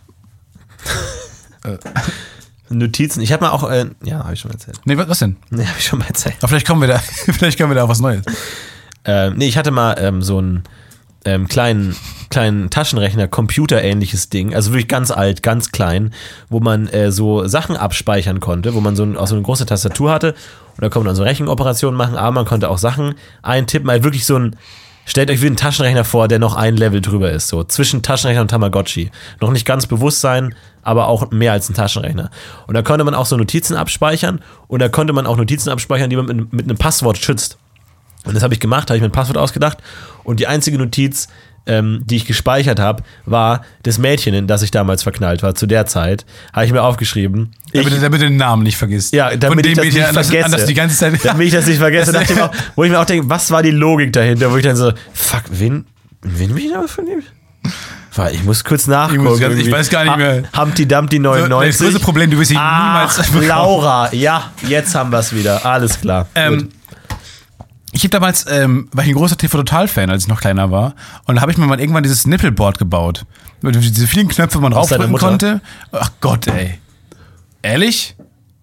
Notizen. Ich habe mal auch, habe ich schon mal erzählt. Nee, was denn? Nee, habe ich schon mal erzählt. Aber vielleicht kommen wir da auf was Neues. Ich hatte mal so einen kleinen Taschenrechner, computerähnliches Ding, also wirklich ganz alt, ganz klein, wo man so Sachen abspeichern konnte, wo man auch so eine große Tastatur hatte und da konnte man dann so Rechenoperationen machen, aber man konnte auch Sachen eintippen, halt wirklich stellt euch wie einen Taschenrechner vor, der noch ein Level drüber ist, so zwischen Taschenrechner und Tamagotchi. Noch nicht ganz bewusst sein, aber auch mehr als ein Taschenrechner. Und da konnte man auch so Notizen abspeichern und da konnte man auch Notizen abspeichern, die man mit einem Passwort schützt. Und das habe ich gemacht, habe ich mir ein Passwort ausgedacht und die einzige Notiz, die ich gespeichert habe, war das Mädchen, in das ich damals verknallt war, zu der Zeit, habe ich mir aufgeschrieben. Damit du den Namen nicht vergisst. Ja, damit ich das nicht vergesse. Die ganze Zeit, damit ich das nicht vergesse. Wo ich mir auch denke, was war die Logik dahinter? Wo ich dann so, fuck, wen bin ich da verliebt? Ich muss kurz nachgucken. Ich weiß gar nicht mehr. Humpty Dumpty 99. Das größte Problem, du wirst ihn niemals bekommen. Laura, ja, jetzt haben wir es wieder. Alles klar. Ich habe damals, war ich ein großer TV-Total-Fan, als ich noch kleiner war. Und da habe ich mir mal irgendwann dieses Nippelboard gebaut. Mit diese vielen Knöpfe, man raufdrücken konnte. Ach Gott, ey. Ehrlich?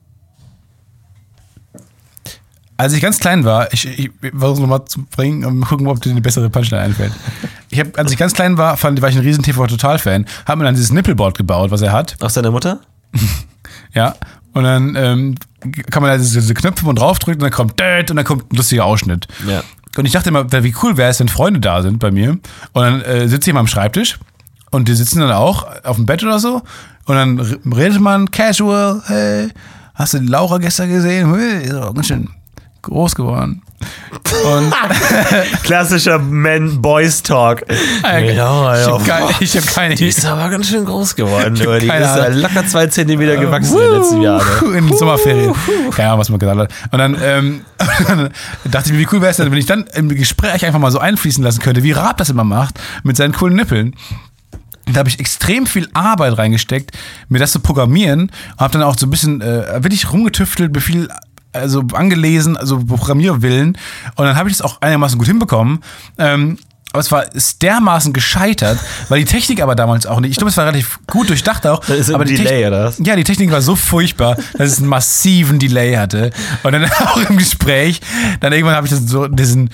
Als ich ganz klein war, ich versuche es nochmal zu bringen und mal gucken, ob dir eine bessere Punchline einfällt. Als ich ganz klein war, war ich ein riesen TV-Total-Fan, habe mir dann dieses Nippelboard gebaut, was er hat. Aus deiner Mutter? Ja. Und dann kann man da diese Knöpfe und draufdrücken und dann kommt und dann kommt ein lustiger Ausschnitt. Ja. Und ich dachte immer, wie cool wäre es, wenn Freunde da sind bei mir. Und dann sitze ich mal am Schreibtisch und die sitzen dann auch auf dem Bett oder so. Und dann redet man casual, hey, hast du die Laura gestern gesehen? Hey, ist auch ganz schön groß geworden. Und klassischer Man-Boys-Talk. Ich hab keine Idee. Die ist aber ganz schön groß geworden. Die ist locker 2 Zentimeter gewachsen in den letzten Jahren. In den Sommerferien. Keine Ahnung, was man gesagt hat. Und dann dachte ich mir, wie cool wäre es denn, wenn ich dann im Gespräch einfach mal so einfließen lassen könnte, wie Raab das immer macht, mit seinen coolen Nippeln. Da habe ich extrem viel Arbeit reingesteckt, mir das zu programmieren. Habe dann auch so ein bisschen wirklich rumgetüftelt, viel angelesen, also Programmierwillen. Und dann habe ich das auch einigermaßen gut hinbekommen. Aber es war dermaßen gescheitert, weil die Technik aber damals auch nicht, ich glaube, es war relativ gut durchdacht auch. Das ist ein aber Delay, oder was? Ja, die Technik war so furchtbar, dass es einen massiven Delay hatte. Und dann auch im Gespräch, dann irgendwann habe ich diesen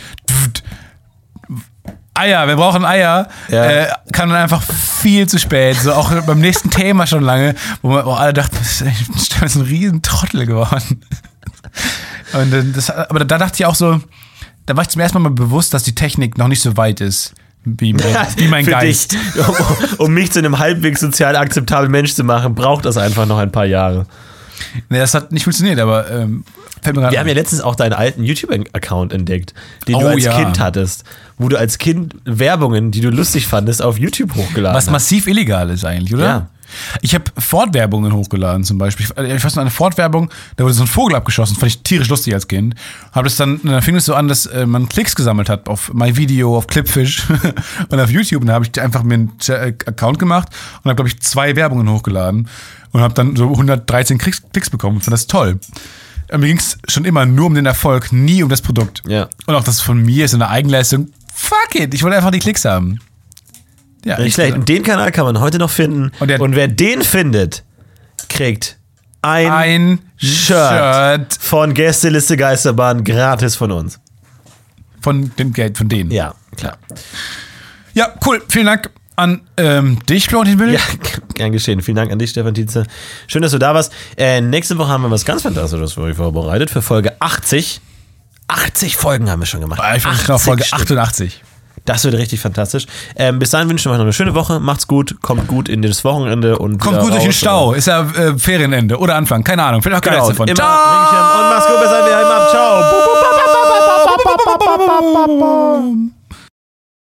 Eier, wir brauchen Eier, kam dann einfach viel zu spät, so auch beim nächsten Thema schon lange, wo alle dachten, das ist ein riesen Trottel geworden. Und aber da dachte ich auch so, da war ich zum ersten Mal bewusst, dass die Technik noch nicht so weit ist, wie mein Geist. Dich, um mich zu einem halbwegs sozial akzeptablen Mensch zu machen, braucht das einfach noch ein paar Jahre. Nee, das hat nicht funktioniert, aber fällt mir gerade Wir haben ja letztens auch deinen alten YouTube-Account entdeckt, den du als Kind hattest, wo du als Kind Werbungen, die du lustig fandest, auf YouTube hochgeladen hast. Was massiv illegal ist eigentlich, oder? Ja. Ich habe Ford-Werbungen hochgeladen zum Beispiel. Ich weiß noch, eine Ford-Werbung, da wurde so ein Vogel abgeschossen, fand ich tierisch lustig als Kind. Dann fing es so an, dass man Klicks gesammelt hat auf MyVideo, auf Clipfish und auf YouTube. Und da habe ich einfach mir einen Account gemacht und habe, glaube ich, 2 Werbungen hochgeladen und habe dann so 113 Klicks bekommen. Ich fand das toll. Mir ging es schon immer nur um den Erfolg, nie um das Produkt. Ja. Und auch das von mir ist eine Eigenleistung. Fuck it, ich wollte einfach die Klicks haben. Ja, nicht schlecht. Und den Kanal kann man heute noch finden. Und wer den findet, kriegt ein Shirt von Gästeliste Geisterbahn gratis von uns. Von dem Geld, von denen? Ja, klar. Ja, cool. Vielen Dank an dich, Florentin Will. Ja, gern geschehen. Vielen Dank an dich, Stefan Tietze. Schön, dass du da warst. Nächste Woche haben wir was ganz Fantastisches für euch vorbereitet, für Folge 80. 80 Folgen haben wir schon gemacht. Ich bin auf Folge 88. Das wird richtig fantastisch. Bis dahin wünschen wir euch noch eine schöne Woche. Macht's gut, kommt gut in das Wochenende. Und kommt gut durch den Stau. Ist ja Ferienende oder Anfang. Keine Ahnung. Vielleicht auch gar nichts davon. Ciao. Und mach's gut, bis dann wieder. Ciao.